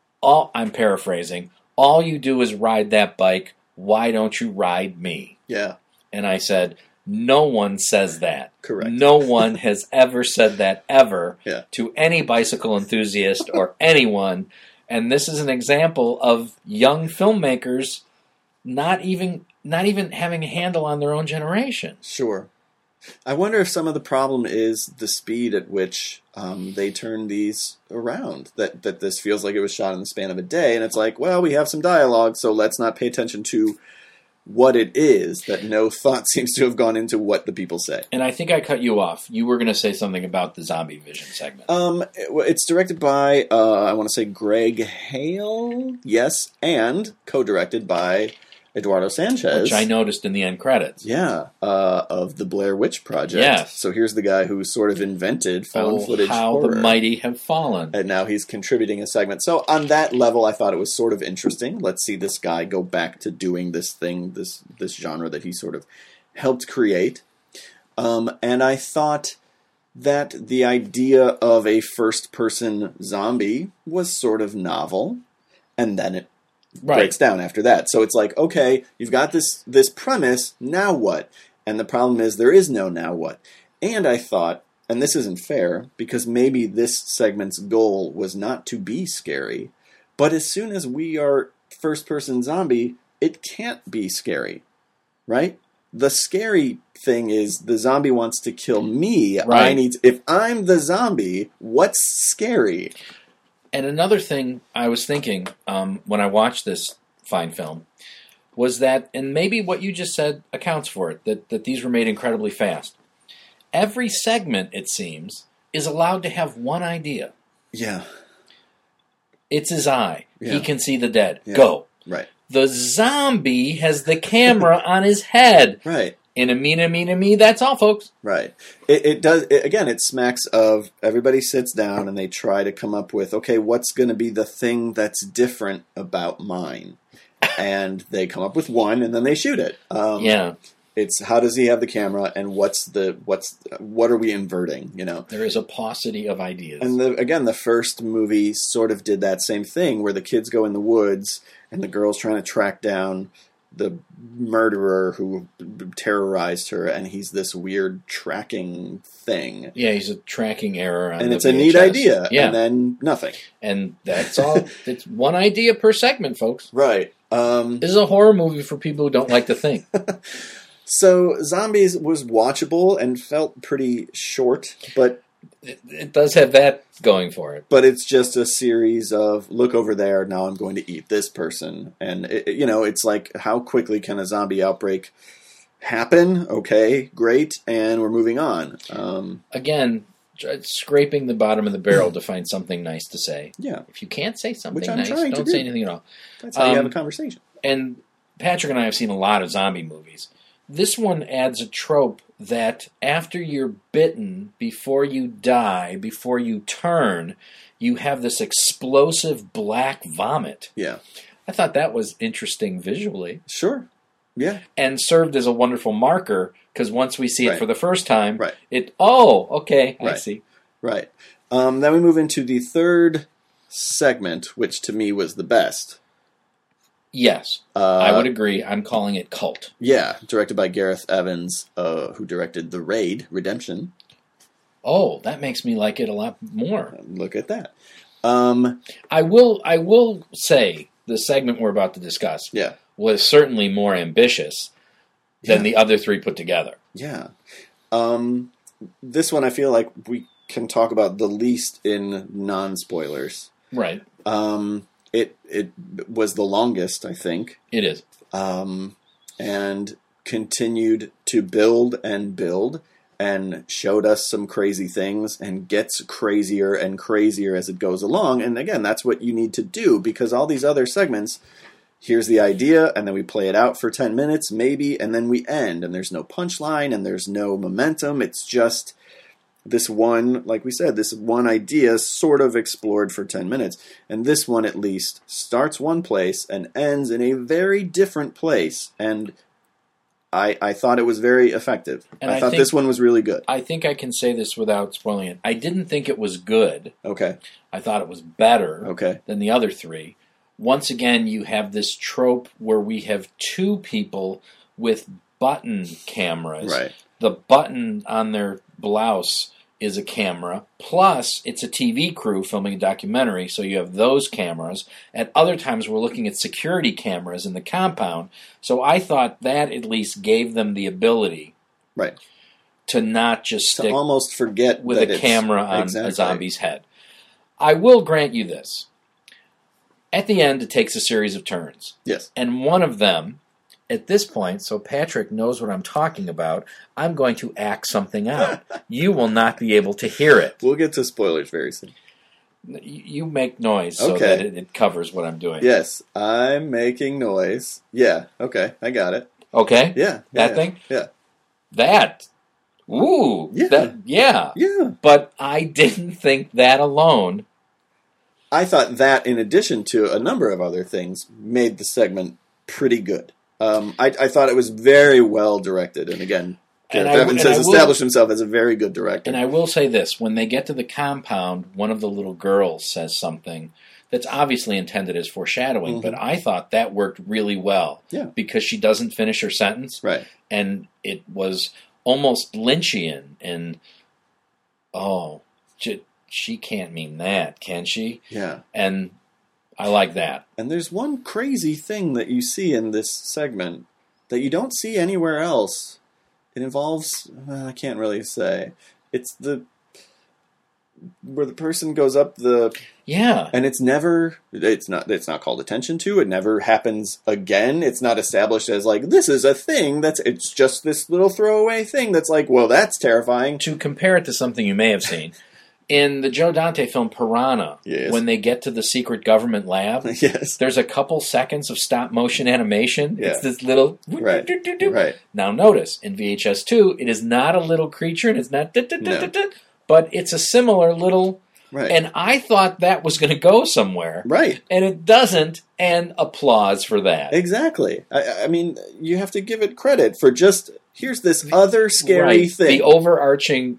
I'm paraphrasing, all you do is ride that bike. Why don't you ride me? Yeah. And I said, no one says that. Correct. No one has ever said that ever to any bicycle enthusiast or anyone. And this is an example of young filmmakers not even having a handle on their own generation. Sure. I wonder if some of the problem is the speed at which they turn these around. That this feels like it was shot in the span of a day, and it's like, well, we have some dialogue, so let's not pay attention to what it is, that no thought seems to have gone into what the people say. And I think I cut you off. You were going to say something about the Zombie Vision segment. It's directed by, I want to say Greg Hale, yes, and co-directed by Eduardo Sanchez. Which I noticed in the end credits. Yeah, of the Blair Witch Project. Yes. So here's the guy who sort of invented found footage how horror. the mighty have fallen. And now he's contributing a segment. So on that level, I thought it was sort of interesting. Let's see this guy go back to doing this thing, this genre that he sort of helped create. And I thought that the idea of a first-person zombie was sort of novel, and then it breaks down after that. So it's like, okay, you've got this premise, now what? And the problem is there is no now what. And I thought, and this isn't fair, because maybe this segment's goal was not to be scary, but as soon as we are first-person zombie, it can't be scary, right? The scary thing is the zombie wants to kill me. Right. If I'm the zombie, what's scary? And another thing I was thinking when I watched this fine film was that, and maybe what you just said accounts for it, that these were made incredibly fast. Every segment, it seems, is allowed to have one idea. Yeah. It's his eye. Yeah. He can see the dead. Yeah. Go. Right. The zombie has the camera on his head. Right. Me, that's all, folks. Right. It does, again, it smacks of everybody sits down and they try to come up with, okay, what's going to be the thing that's different about mine? And they come up with one and then they shoot it. Yeah. It's how does he have the camera and what are we inverting, you know? There is a paucity of ideas. And again, the first movie sort of did that same thing where the kids go in the woods and the girl's trying to track down the murderer who terrorized her, and he's this weird tracking thing. Yeah, he's a tracking error on and the it's a VHS. neat idea, Yeah. and then nothing. And that's all. It's one idea per segment, folks. Right. This is a horror movie for people who don't like to think. So Zombies was watchable and felt pretty short, but it does have that going for it. But it's just a series of, look over there, now I'm going to eat this person. And, it's like, how quickly can a zombie outbreak happen? Okay, great, and we're moving on. Again, scraping the bottom of the barrel to find something nice to say. Yeah. If you can't say something Which I'm nice, trying to don't do. say anything at all. That's how you have a conversation. And Patrick and I have seen a lot of zombie movies. This one adds a trope that after you're bitten, before you die, before you turn, you have this explosive black vomit. Yeah. I thought that was interesting visually. Sure. Yeah. And served as a wonderful marker, because once we see it Right. for the first time, Right. okay, I Right. see. Right. Then we move into the third segment, which to me was the best. Yes, I would agree. I'm calling it Cult. Yeah, directed by Gareth Evans, who directed The Raid, Redemption. Oh, that makes me like it a lot more. Look at that. I will say the segment we're about to discuss Yeah. was certainly more ambitious than the other three put together. Yeah. This one I feel like we can talk about the least in non-spoilers. Right. It was the longest, I think. It is. And continued to build and showed us some crazy things and gets crazier and crazier as it goes along. And again, that's what you need to do, because all these other segments, here's the idea, and then we play it out for 10 minutes, maybe, and then we end. And there's no punchline, and there's no momentum. It's just this one, like we said, this one idea sort of explored for 10 minutes. And this one, at least, starts one place and ends in a very different place. And I thought it was very effective. And I I thought think- this one was really good. I think I can say this without spoiling it. I didn't think it was good. Okay. I thought it was better Okay. than the other three. Once again, you have this trope where we have two people with button cameras. Right. The button on their blouse is a camera, plus it's a TV crew filming a documentary, so you have those cameras. At other times, we're looking at security cameras in the compound, so I thought that at least gave them the ability Right. to not just To stick almost forget with that a it's- camera on Exactly. a zombie's head. I will grant you this. At the end, it takes a series of turns. Yes. And one of them, at this point, so Patrick knows what I'm talking about, I'm going to act something out. You will not be able to hear it. We'll get to spoilers very soon. You make noise so Okay. that it covers what I'm doing. Yes, I'm making noise. Yeah, okay, I got it. Okay? Yeah. That thing? Yeah. That. Ooh. Yeah. Yeah. Yeah. But I didn't think that alone. I thought that, in addition to a number of other things, made the segment pretty good. I thought it was very well directed, and again, Gareth Evans has established himself as a very good director. And I will say this: when they get to the compound, one of the little girls says something that's obviously intended as foreshadowing, but I thought that worked really well. Yeah. Because she doesn't finish her sentence. Right. And it was almost Lynchian, and she can't mean that, can she? Yeah. And I like that. And there's one crazy thing that you see in this segment that you don't see anywhere else. It involves, I can't really say. It's where the person goes up the... Yeah. And it's not called attention to. It never happens again. It's not established as like, this is a thing it's just this little throwaway thing that's like, well, that's terrifying. To compare it to something you may have seen, in the Joe Dante film Piranha, Yes. when they get to the secret government lab, Yes. there's a couple seconds of stop motion animation. Yeah. It's this little... Right. Right. Now notice, in VHS 2, it is not a little creature, and it's not... but it's a similar little... Right. And I thought that was going to go somewhere. Right. And it doesn't, and applause for that. Exactly. I mean, you have to give it credit for just, here's this other scary thing. The overarching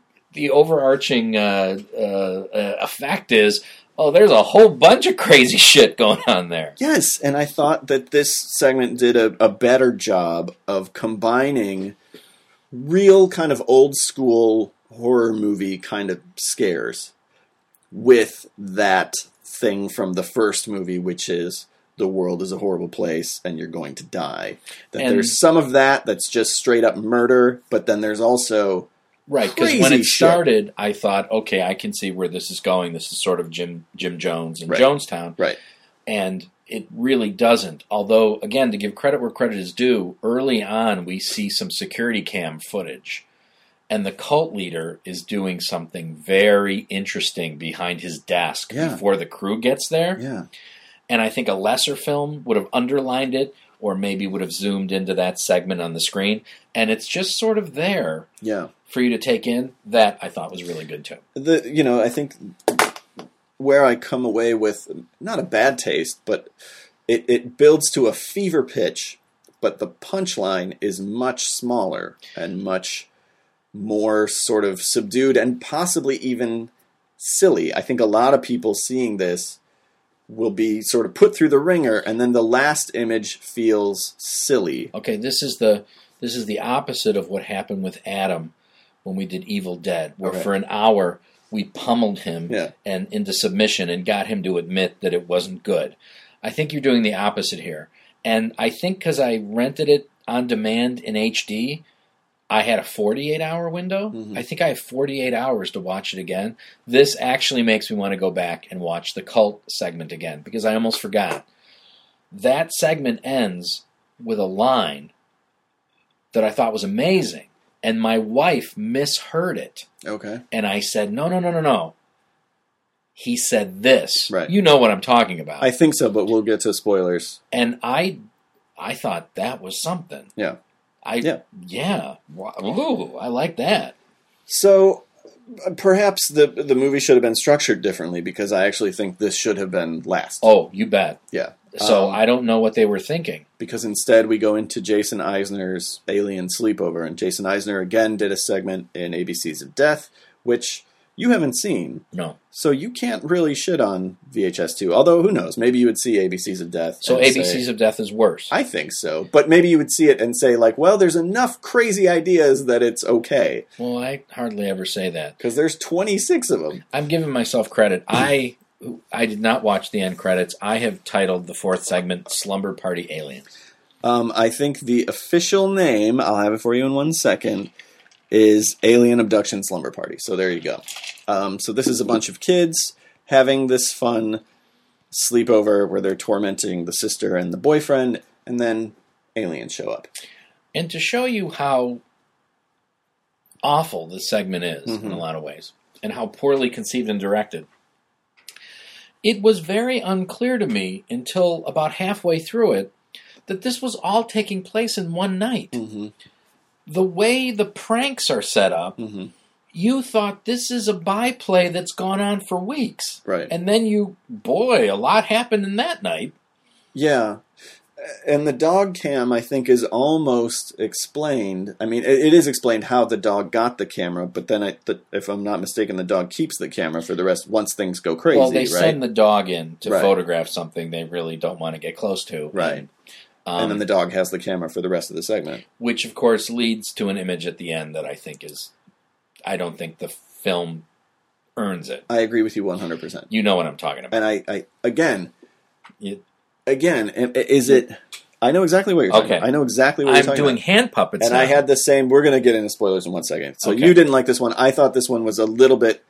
effect is, there's a whole bunch of crazy shit going on there. Yes, and I thought that this segment did a better job of combining real kind of old school horror movie kind of scares with that thing from the first movie, which is the world is a horrible place and you're going to die. There's some of that's just straight up murder, but then there's also... Right, because when it started, I thought, okay, I can see where this is going. This is sort of Jim Jones and Jonestown. Right. And it really doesn't. Although, again, to give credit where credit is due, early on we see some security cam footage. And the cult leader is doing something very interesting behind his desk before the crew gets there. Yeah. And I think a lesser film would have underlined it, or maybe would have zoomed into that segment on the screen. And it's just sort of there for you to take in. That I thought was really good too. I think where I come away with not a bad taste, but it builds to a fever pitch, but the punchline is much smaller and much more sort of subdued and possibly even silly. I think a lot of people seeing this will be sort of put through the ringer, and then the last image feels silly. Okay, this is the opposite of what happened with Adam when we did Evil Dead, where for an hour we pummeled him and into submission and got him to admit that it wasn't good. I think you're doing the opposite here. And I think because I rented it on demand in HD, I had a 48-hour window. Mm-hmm. I think I have 48 hours to watch it again. This actually makes me want to go back and watch the cult segment again, because I almost forgot. That segment ends with a line that I thought was amazing, and my wife misheard it. Okay. And I said, no. He said this. Right. You know what I'm talking about. I think so, but we'll get to spoilers. And I thought that was something. Yeah. Yeah. Ooh, I like that. So perhaps the movie should have been structured differently, because I actually think this should have been last. Oh, you bet. Yeah. So I don't know what they were thinking. Because instead we go into Jason Eisner's Alien Sleepover, and Jason Eisner again did a segment in ABCs of Death, which you haven't seen. No. So you can't really shit on VHS2. Although, who knows? Maybe you would see ABCs of Death. So ABCs of Death is worse. I think so. But maybe you would see it and say, like, well, there's enough crazy ideas that it's okay. Well, I hardly ever say that. Because there's 26 of them. I'm giving myself credit. I did not watch the end credits. I have titled the fourth segment Slumber Party Aliens. I think the official name, I'll have it for you in 1 second, is Alien Abduction Slumber Party. So there you go. So this is a bunch of kids having this fun sleepover where they're tormenting the sister and the boyfriend, and then aliens show up. And to show you how awful this segment is in a lot of ways, and how poorly conceived and directed, it was very unclear to me until about halfway through it that this was all taking place in one night. Mm-hmm. The way the pranks are set up, Mm-hmm. you thought this is a byplay that's gone on for weeks. Right. And then a lot happened in that night. Yeah. And the dog cam, I think, is almost explained. I mean, it is explained how the dog got the camera, but then, if I'm not mistaken, the dog keeps the camera for the rest once things go crazy, Well, they right? send the dog in to Right. photograph something they really don't want to get close to. Right. And then the dog has the camera for the rest of the segment. Which, of course, leads to an image at the end that I don't think the film earns it. I agree with you 100%. You know what I'm talking about. And again, You- is it... I know exactly what you're talking about. I know exactly what you're I'm talking doing about. hand puppets And now. I had the same... We're going to get into spoilers in 1 second. So Okay. you didn't like this one. I thought this one was a little bit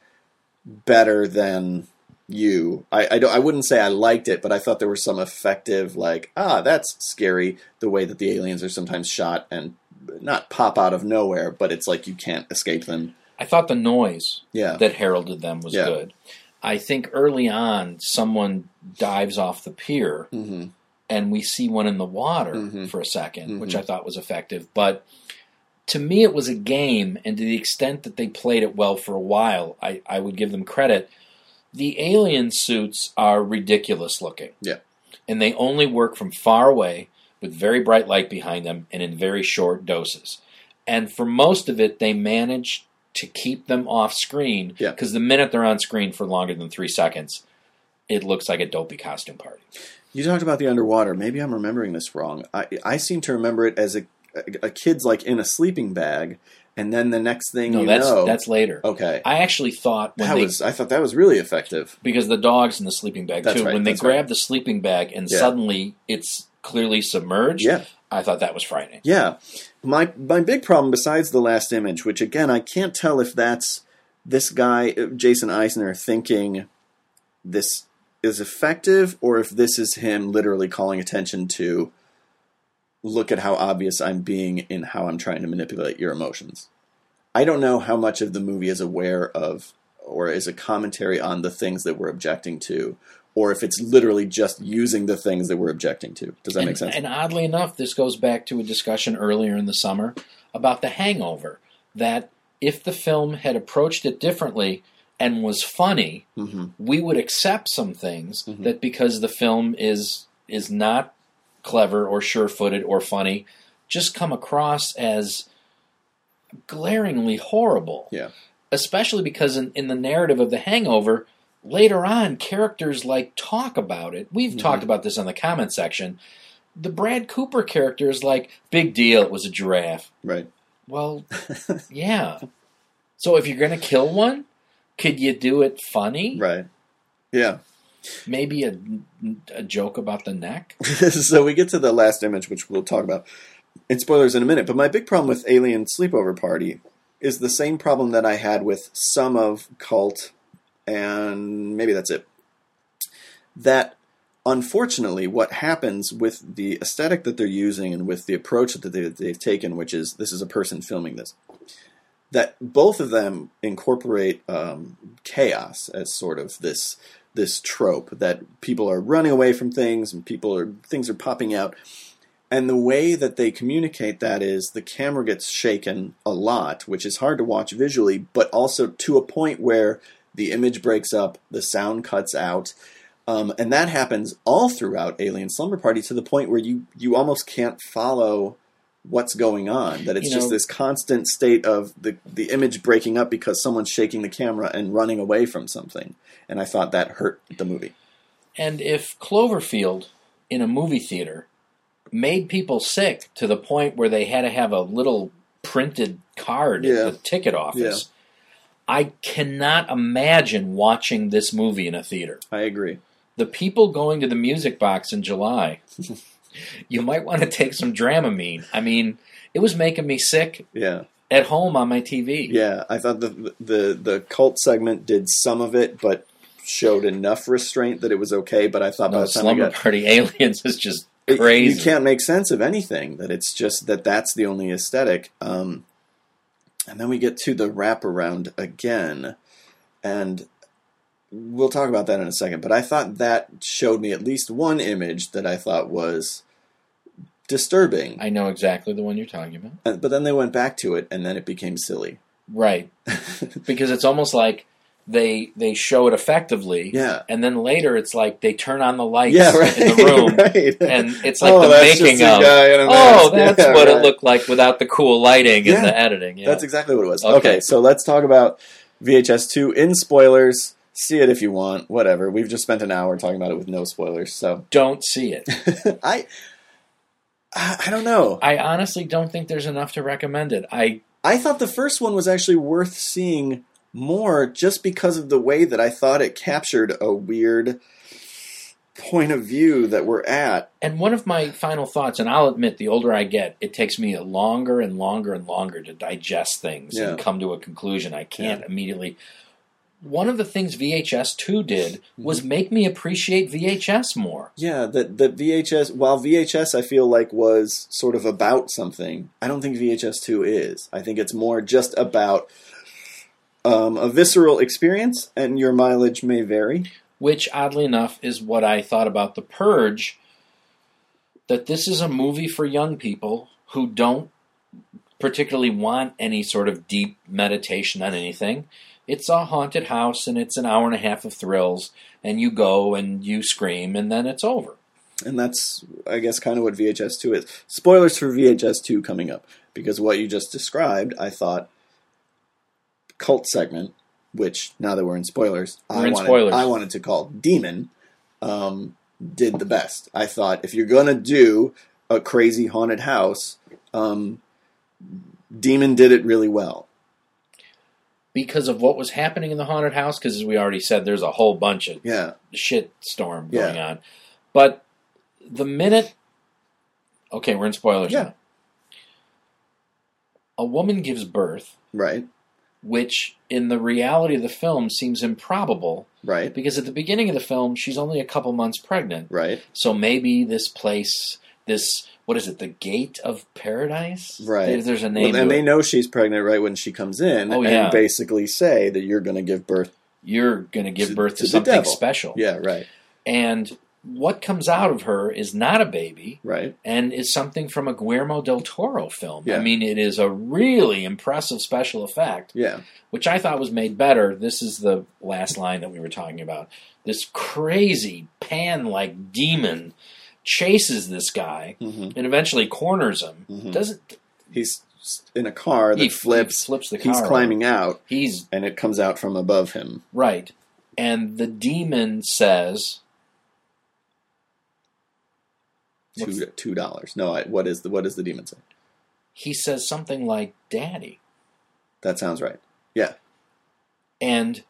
better than you. I wouldn't say I liked it, but I thought there were some effective, that's scary, the way that the aliens are sometimes shot and not pop out of nowhere, but it's like you can't escape them. I thought the noise Yeah. that heralded them was Yeah. good. I think early on, someone dives off the pier, Mm-hmm. and we see one in the water Mhm. for a 2nd, Mhm. which I thought was effective. But to me, it was a game, and to the extent that they played it well for a while, I would give them credit. The alien suits are ridiculous looking. Yeah. And they only work from far away with very bright light behind them and in very short doses. And for most of it, they manage to keep them off screen, Yeah. because the minute they're on screen for longer than 3 seconds, it looks like a dopey costume party. You talked about the underwater. Maybe I'm remembering this wrong. I seem to remember it as a kid's like in a sleeping bag, and then the next thing That's later. Okay. I actually thought I thought that was really effective. because the dog's in the sleeping bag That's too. right, When they that's grab right. the sleeping bag and Yeah. suddenly it's clearly submerged, Yeah. I thought that was frightening. Yeah. My big problem, besides the last image, which again I can't tell if that's this guy Jason Eisner thinking this is effective, or if this is him literally calling attention to, look at how obvious I'm being in how I'm trying to manipulate your emotions. I don't know how much of the movie is aware of or is a commentary on the things that we're objecting to, or if it's literally just using the things that we're objecting to. Does that make sense? And oddly enough, this goes back to a discussion earlier in the summer about The Hangover, that if the film had approached it differently and was funny, Mm-hmm. we would accept some things Mhm. that because the film is not clever or sure-footed or funny, just come across as glaringly horrible. Yeah. Especially because in the narrative of The Hangover, later on, characters talk about it. We've talked about this in the comment section. The Brad Cooper character is like, big deal, it was a giraffe. Right. Well, yeah. So if you're going to kill one, could you do it funny? Right. Yeah. Maybe a joke about the neck? So we get to the last image, which we'll talk about in spoilers in a minute. But my big problem with Alien Sleepover Party is the same problem that I had with some of Cult, and maybe that's it. That, unfortunately, what happens with the aesthetic that they're using and with the approach that they've taken, which is this is a person filming this, that both of them incorporate chaos as sort of this trope, that people are running away from things and things are popping out. And the way that they communicate that is the camera gets shaken a lot, which is hard to watch visually, but also to a point where the image breaks up, the sound cuts out, and that happens all throughout Alien Slumber Party to the point where you almost can't follow what's going on, that it's just this constant state of the image breaking up because someone's shaking the camera and running away from something. And I thought that hurt the movie. And if Cloverfield in a movie theater made people sick to the point where they had to have a little printed card at the ticket office, I cannot imagine watching this movie in a theater. I agree. The people going to the Music Box in July, you might want to take some Dramamine. I mean, it was making me sick at home on my TV. Yeah, I thought the Cult segment did some of it, but showed enough restraint that it was okay. But I thought by the time Slumber Party Aliens is just crazy. You can't make sense of anything. That it's just that's the only aesthetic. And then we get to the wraparound again, and we'll talk about that in a second, but I thought that showed me at least one image that I thought was disturbing. I know exactly the one you're talking about. But then they went back to it, and then it became silly. Right. Because it's almost like they show it effectively, Yeah. and then later it's like they turn on the lights right, in the room, right. and it's like the that's making just a of, guy in a mask. that's Yeah, what right. it looked like without the cool lighting and the editing. Yeah. That's exactly what it was. Okay. Okay, so let's talk about VHS 2 in spoilers. See it if you want, whatever. We've just spent an hour talking about it with no spoilers, so... Don't see it. I don't know. I honestly don't think there's enough to recommend it. I thought the first one was actually worth seeing more just because of the way that I thought it captured a weird point of view that we're at. And one of my final thoughts, and I'll admit, the older I get, it takes me longer and longer and longer to digest things and come to a conclusion. I can't immediately... One of the things VHS 2 did was make me appreciate VHS more. Yeah, that VHS, while VHS I feel like was sort of about something, I don't think VHS 2 is. I think it's more just about a visceral experience, and your mileage may vary. Which, oddly enough, is what I thought about The Purge, that this is a movie for young people who don't particularly want any sort of deep meditation on anything. It's a haunted house, and it's an hour and a half of thrills, and you go and you scream, and then it's over. And that's, I guess, kind of what VHS 2 is. Spoilers for VHS 2 coming up, because what you just described, I thought, cult segment, which, now that we're in spoilers, I wanted to call Demon, did the best. I thought, if you're going to do a crazy haunted house, Demon did it really well. Because of what was happening in the haunted house, because as we already said, there's a whole bunch of shit storm going on. But the minute... Okay, we're in spoilers now. A woman gives birth. Right. Which, in the reality of the film, seems improbable. Right. Because at the beginning of the film, she's only a couple months pregnant. Right. So maybe this place, what is it, the Gate of Paradise? Right. There's a name. And they know she's pregnant right when she comes in, and basically say that you're going to give birth. You're going to give birth to something special. Yeah, right. And what comes out of her is not a baby, right, and is something from a Guillermo del Toro film. Yeah. I mean, it is a really impressive special effect, which I thought was made better. This is the last line that we were talking about. This crazy pan-like demon chases this guy and eventually corners him. He's in a car that flips. He flips the car. He's climbing out. And it comes out from above him. Right. And the demon says... $2. No, what does the demon say? He says something like, "Daddy." That sounds right. Yeah. And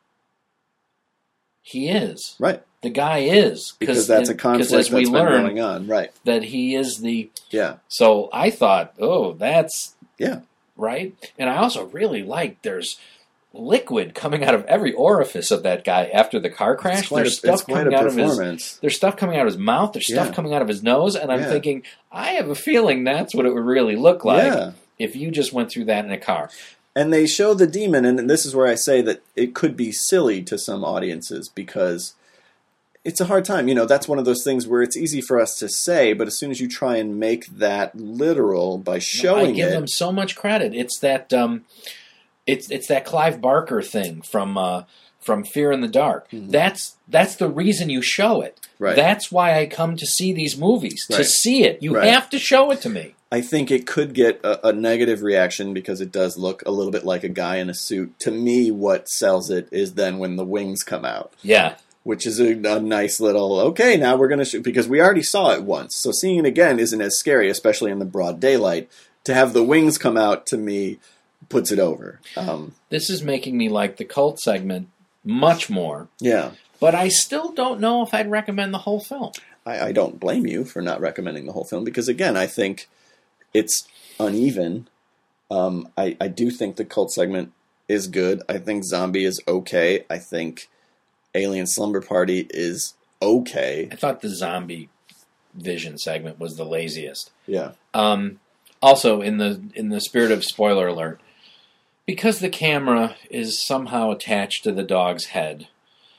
he is. Right. The guy is. Because that's a conflict that's been going on. Right. That he is the... Yeah. So I thought, that's... Yeah. Right? And I also really like there's liquid coming out of every orifice of that guy after the car crash. There's stuff coming out of his mouth. There's stuff coming out of his nose. And I'm thinking, I have a feeling that's what it would really look like if you just went through that in a car. And they show the demon, and this is where I say that it could be silly to some audiences because it's a hard time. You know, that's one of those things where it's easy for us to say, but as soon as you try and make that literal by showing it... I give them so much credit. It's that it's that Clive Barker thing from Fear in the Dark. Mm-hmm. That's the reason you show it. Right. That's why I come to see these movies, to see it. You have to show it to me. I think it could get a negative reaction because it does look a little bit like a guy in a suit. To me, what sells it is then when the wings come out. Yeah. Which is a nice little, okay, now we're going to shoot, because we already saw it once. So seeing it again isn't as scary, especially in the broad daylight. To have the wings come out, to me, puts it over. This is making me like the cult segment much more. Yeah. But I still don't know if I'd recommend the whole film. I don't blame you for not recommending the whole film, because again, I think it's uneven. I do think the cult segment is good. I think Zombie is okay. I think Alien Slumber Party is okay. I thought the Zombie Vision segment was the laziest. Yeah. Also, in the spirit of spoiler alert, because the camera is somehow attached to the dog's head,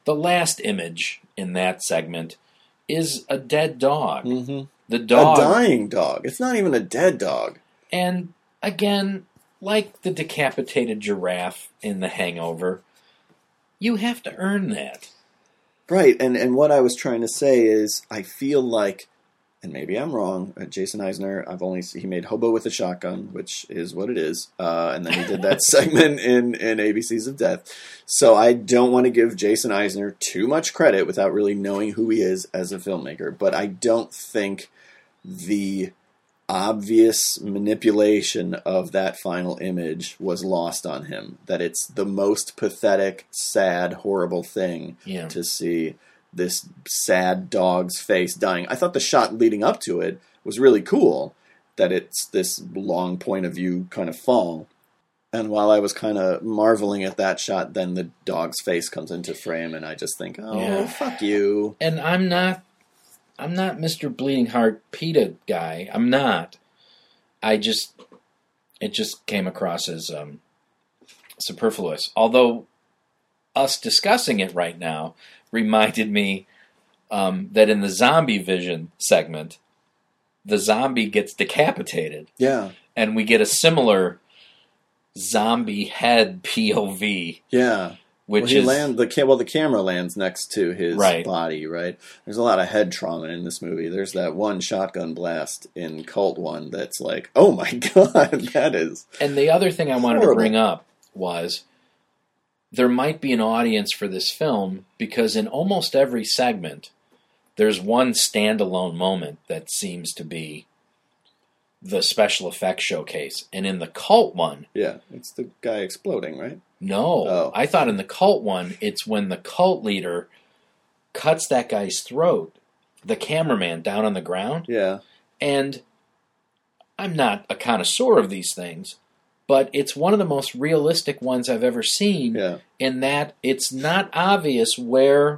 The last image in that segment is a dead dog. Mm-hmm. The dog. A dying dog. It's not even a dead dog. And again, like the decapitated giraffe in The Hangover, you have to earn that. Right, and what I was trying to say is, I feel like, and maybe I'm wrong, Jason Eisner, he made Hobo with a Shotgun, which is what it is, and then he did that segment in ABCs of Death. So I don't want to give Jason Eisner too much credit without really knowing who he is as a filmmaker, but I don't think the obvious manipulation of that final image was lost on him. That it's the most pathetic, sad, horrible thing to see this sad dog's face dying. I thought the shot leading up to it was really cool, that it's this long point of view kind of fall. And while I was kind of marveling at that shot, then the dog's face comes into frame, and I just think, fuck you. And I'm not Mr. Bleeding Heart PETA guy. I'm not. It just came across as superfluous. Although us discussing it right now reminded me that in the zombie vision segment, the zombie gets decapitated. Yeah. And we get a similar zombie head POV. Yeah. The camera lands next to his body, right? There's a lot of head trauma in this movie. There's that one shotgun blast in Cult 1 that's like, oh my god, that is. And the other thing I wanted horrible. To bring up was there might be an audience for this film because in almost every segment, there's one standalone moment that seems to be the special effects showcase. And in the Cult one... Yeah, it's the guy exploding, right? No. Oh. I thought in the Cult one, it's when the cult leader cuts that guy's throat, the cameraman down on the ground. Yeah. And I'm not a connoisseur of these things, but it's one of the most realistic ones I've ever seen in that it's not obvious where...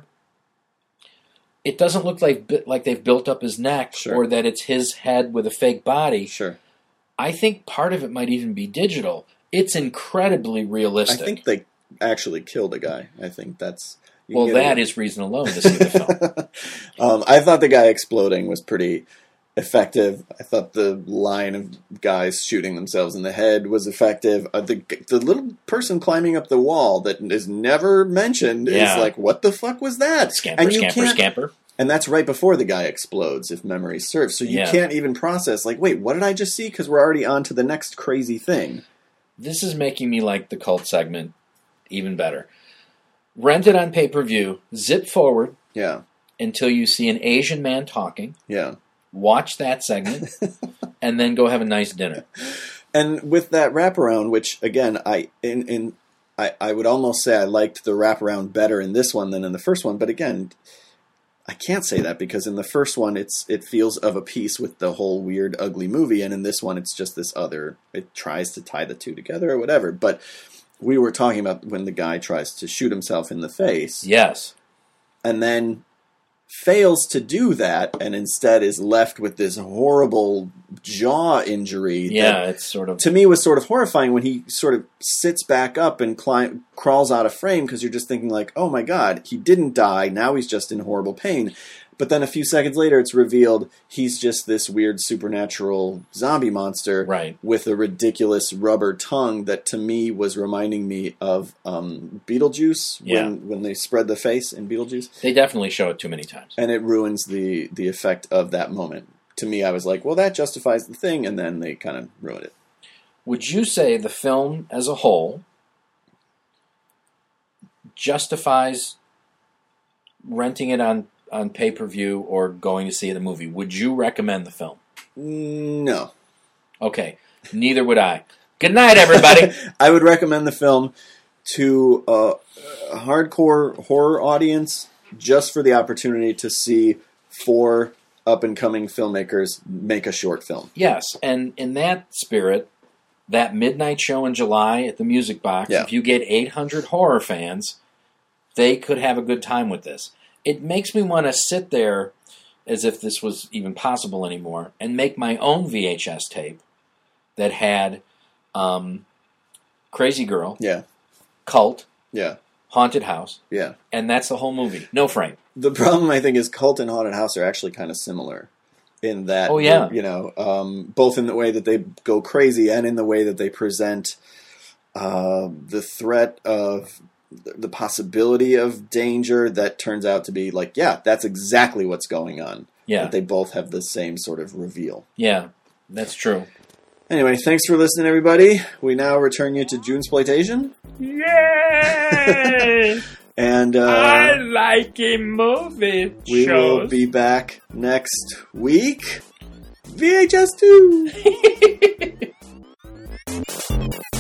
It doesn't look like they've built up his neck or that it's his head with a fake body. Sure. I think part of it might even be digital. It's incredibly realistic. I think they actually killed a guy. I think that's... That is reason alone to see the film. I thought the guy exploding was pretty effective. I thought the line of guys shooting themselves in the head was effective. The little person climbing up the wall that is never mentioned is like, what the fuck was that? Scamper. And that's right before the guy explodes, if memory serves. So you can't even process, like, wait, what did I just see? Because we're already on to the next crazy thing. This is making me like the Cult segment even better. Rent it on pay-per-view, zip forward until you see an Asian man talking. Yeah. Watch that segment, and then go have a nice dinner. And with that wraparound, which, again, I would almost say I liked the wraparound better in this one than in the first one. But again, I can't say that because in the first one, it feels of a piece with the whole weird, ugly movie. And in this one, it's just this other... It tries to tie the two together or whatever. But we were talking about when the guy tries to shoot himself in the face. Yes. And then... fails to do that and instead is left with this horrible jaw injury. It's sort of... To me, was sort of horrifying when he sort of sits back up and crawls out of frame because you're just thinking like, oh my god, he didn't die, now he's just in horrible pain. But then a few seconds later, it's revealed he's just this weird supernatural zombie monster with a ridiculous rubber tongue that, to me, was reminding me of Beetlejuice when they spread the face in Beetlejuice. They definitely show it too many times. And it ruins the effect of that moment. To me, I was like, well, that justifies the thing, and then they kind of ruined it. Would you say the film as a whole justifies renting it on pay-per-view or going to see the movie? Would you recommend the film? No. Okay. Neither would I. Good night, everybody. I would recommend the film to a hardcore horror audience just for the opportunity to see 4 up-and-coming filmmakers make a short film. Yes, and in that spirit, that midnight show in July at the Music Box, if you get 800 horror fans, they could have a good time with this. It makes me want to sit there, as if this was even possible anymore, and make my own VHS tape that had Crazy Girl, Cult, haunted house, Yeah. and that's the whole movie. No frame. The problem, I think, is Cult and Haunted House are actually kind of similar in that, Oh, yeah. both in the way that they go crazy and in the way that they present the threat of the possibility of danger that turns out to be like, yeah, that's exactly what's going on. Yeah. But they both have the same sort of reveal. Yeah, that's true. Anyway, thanks for listening, everybody. We now return you to Junesploitation. Yay! And I like a movie we will be back next week. VHS 2!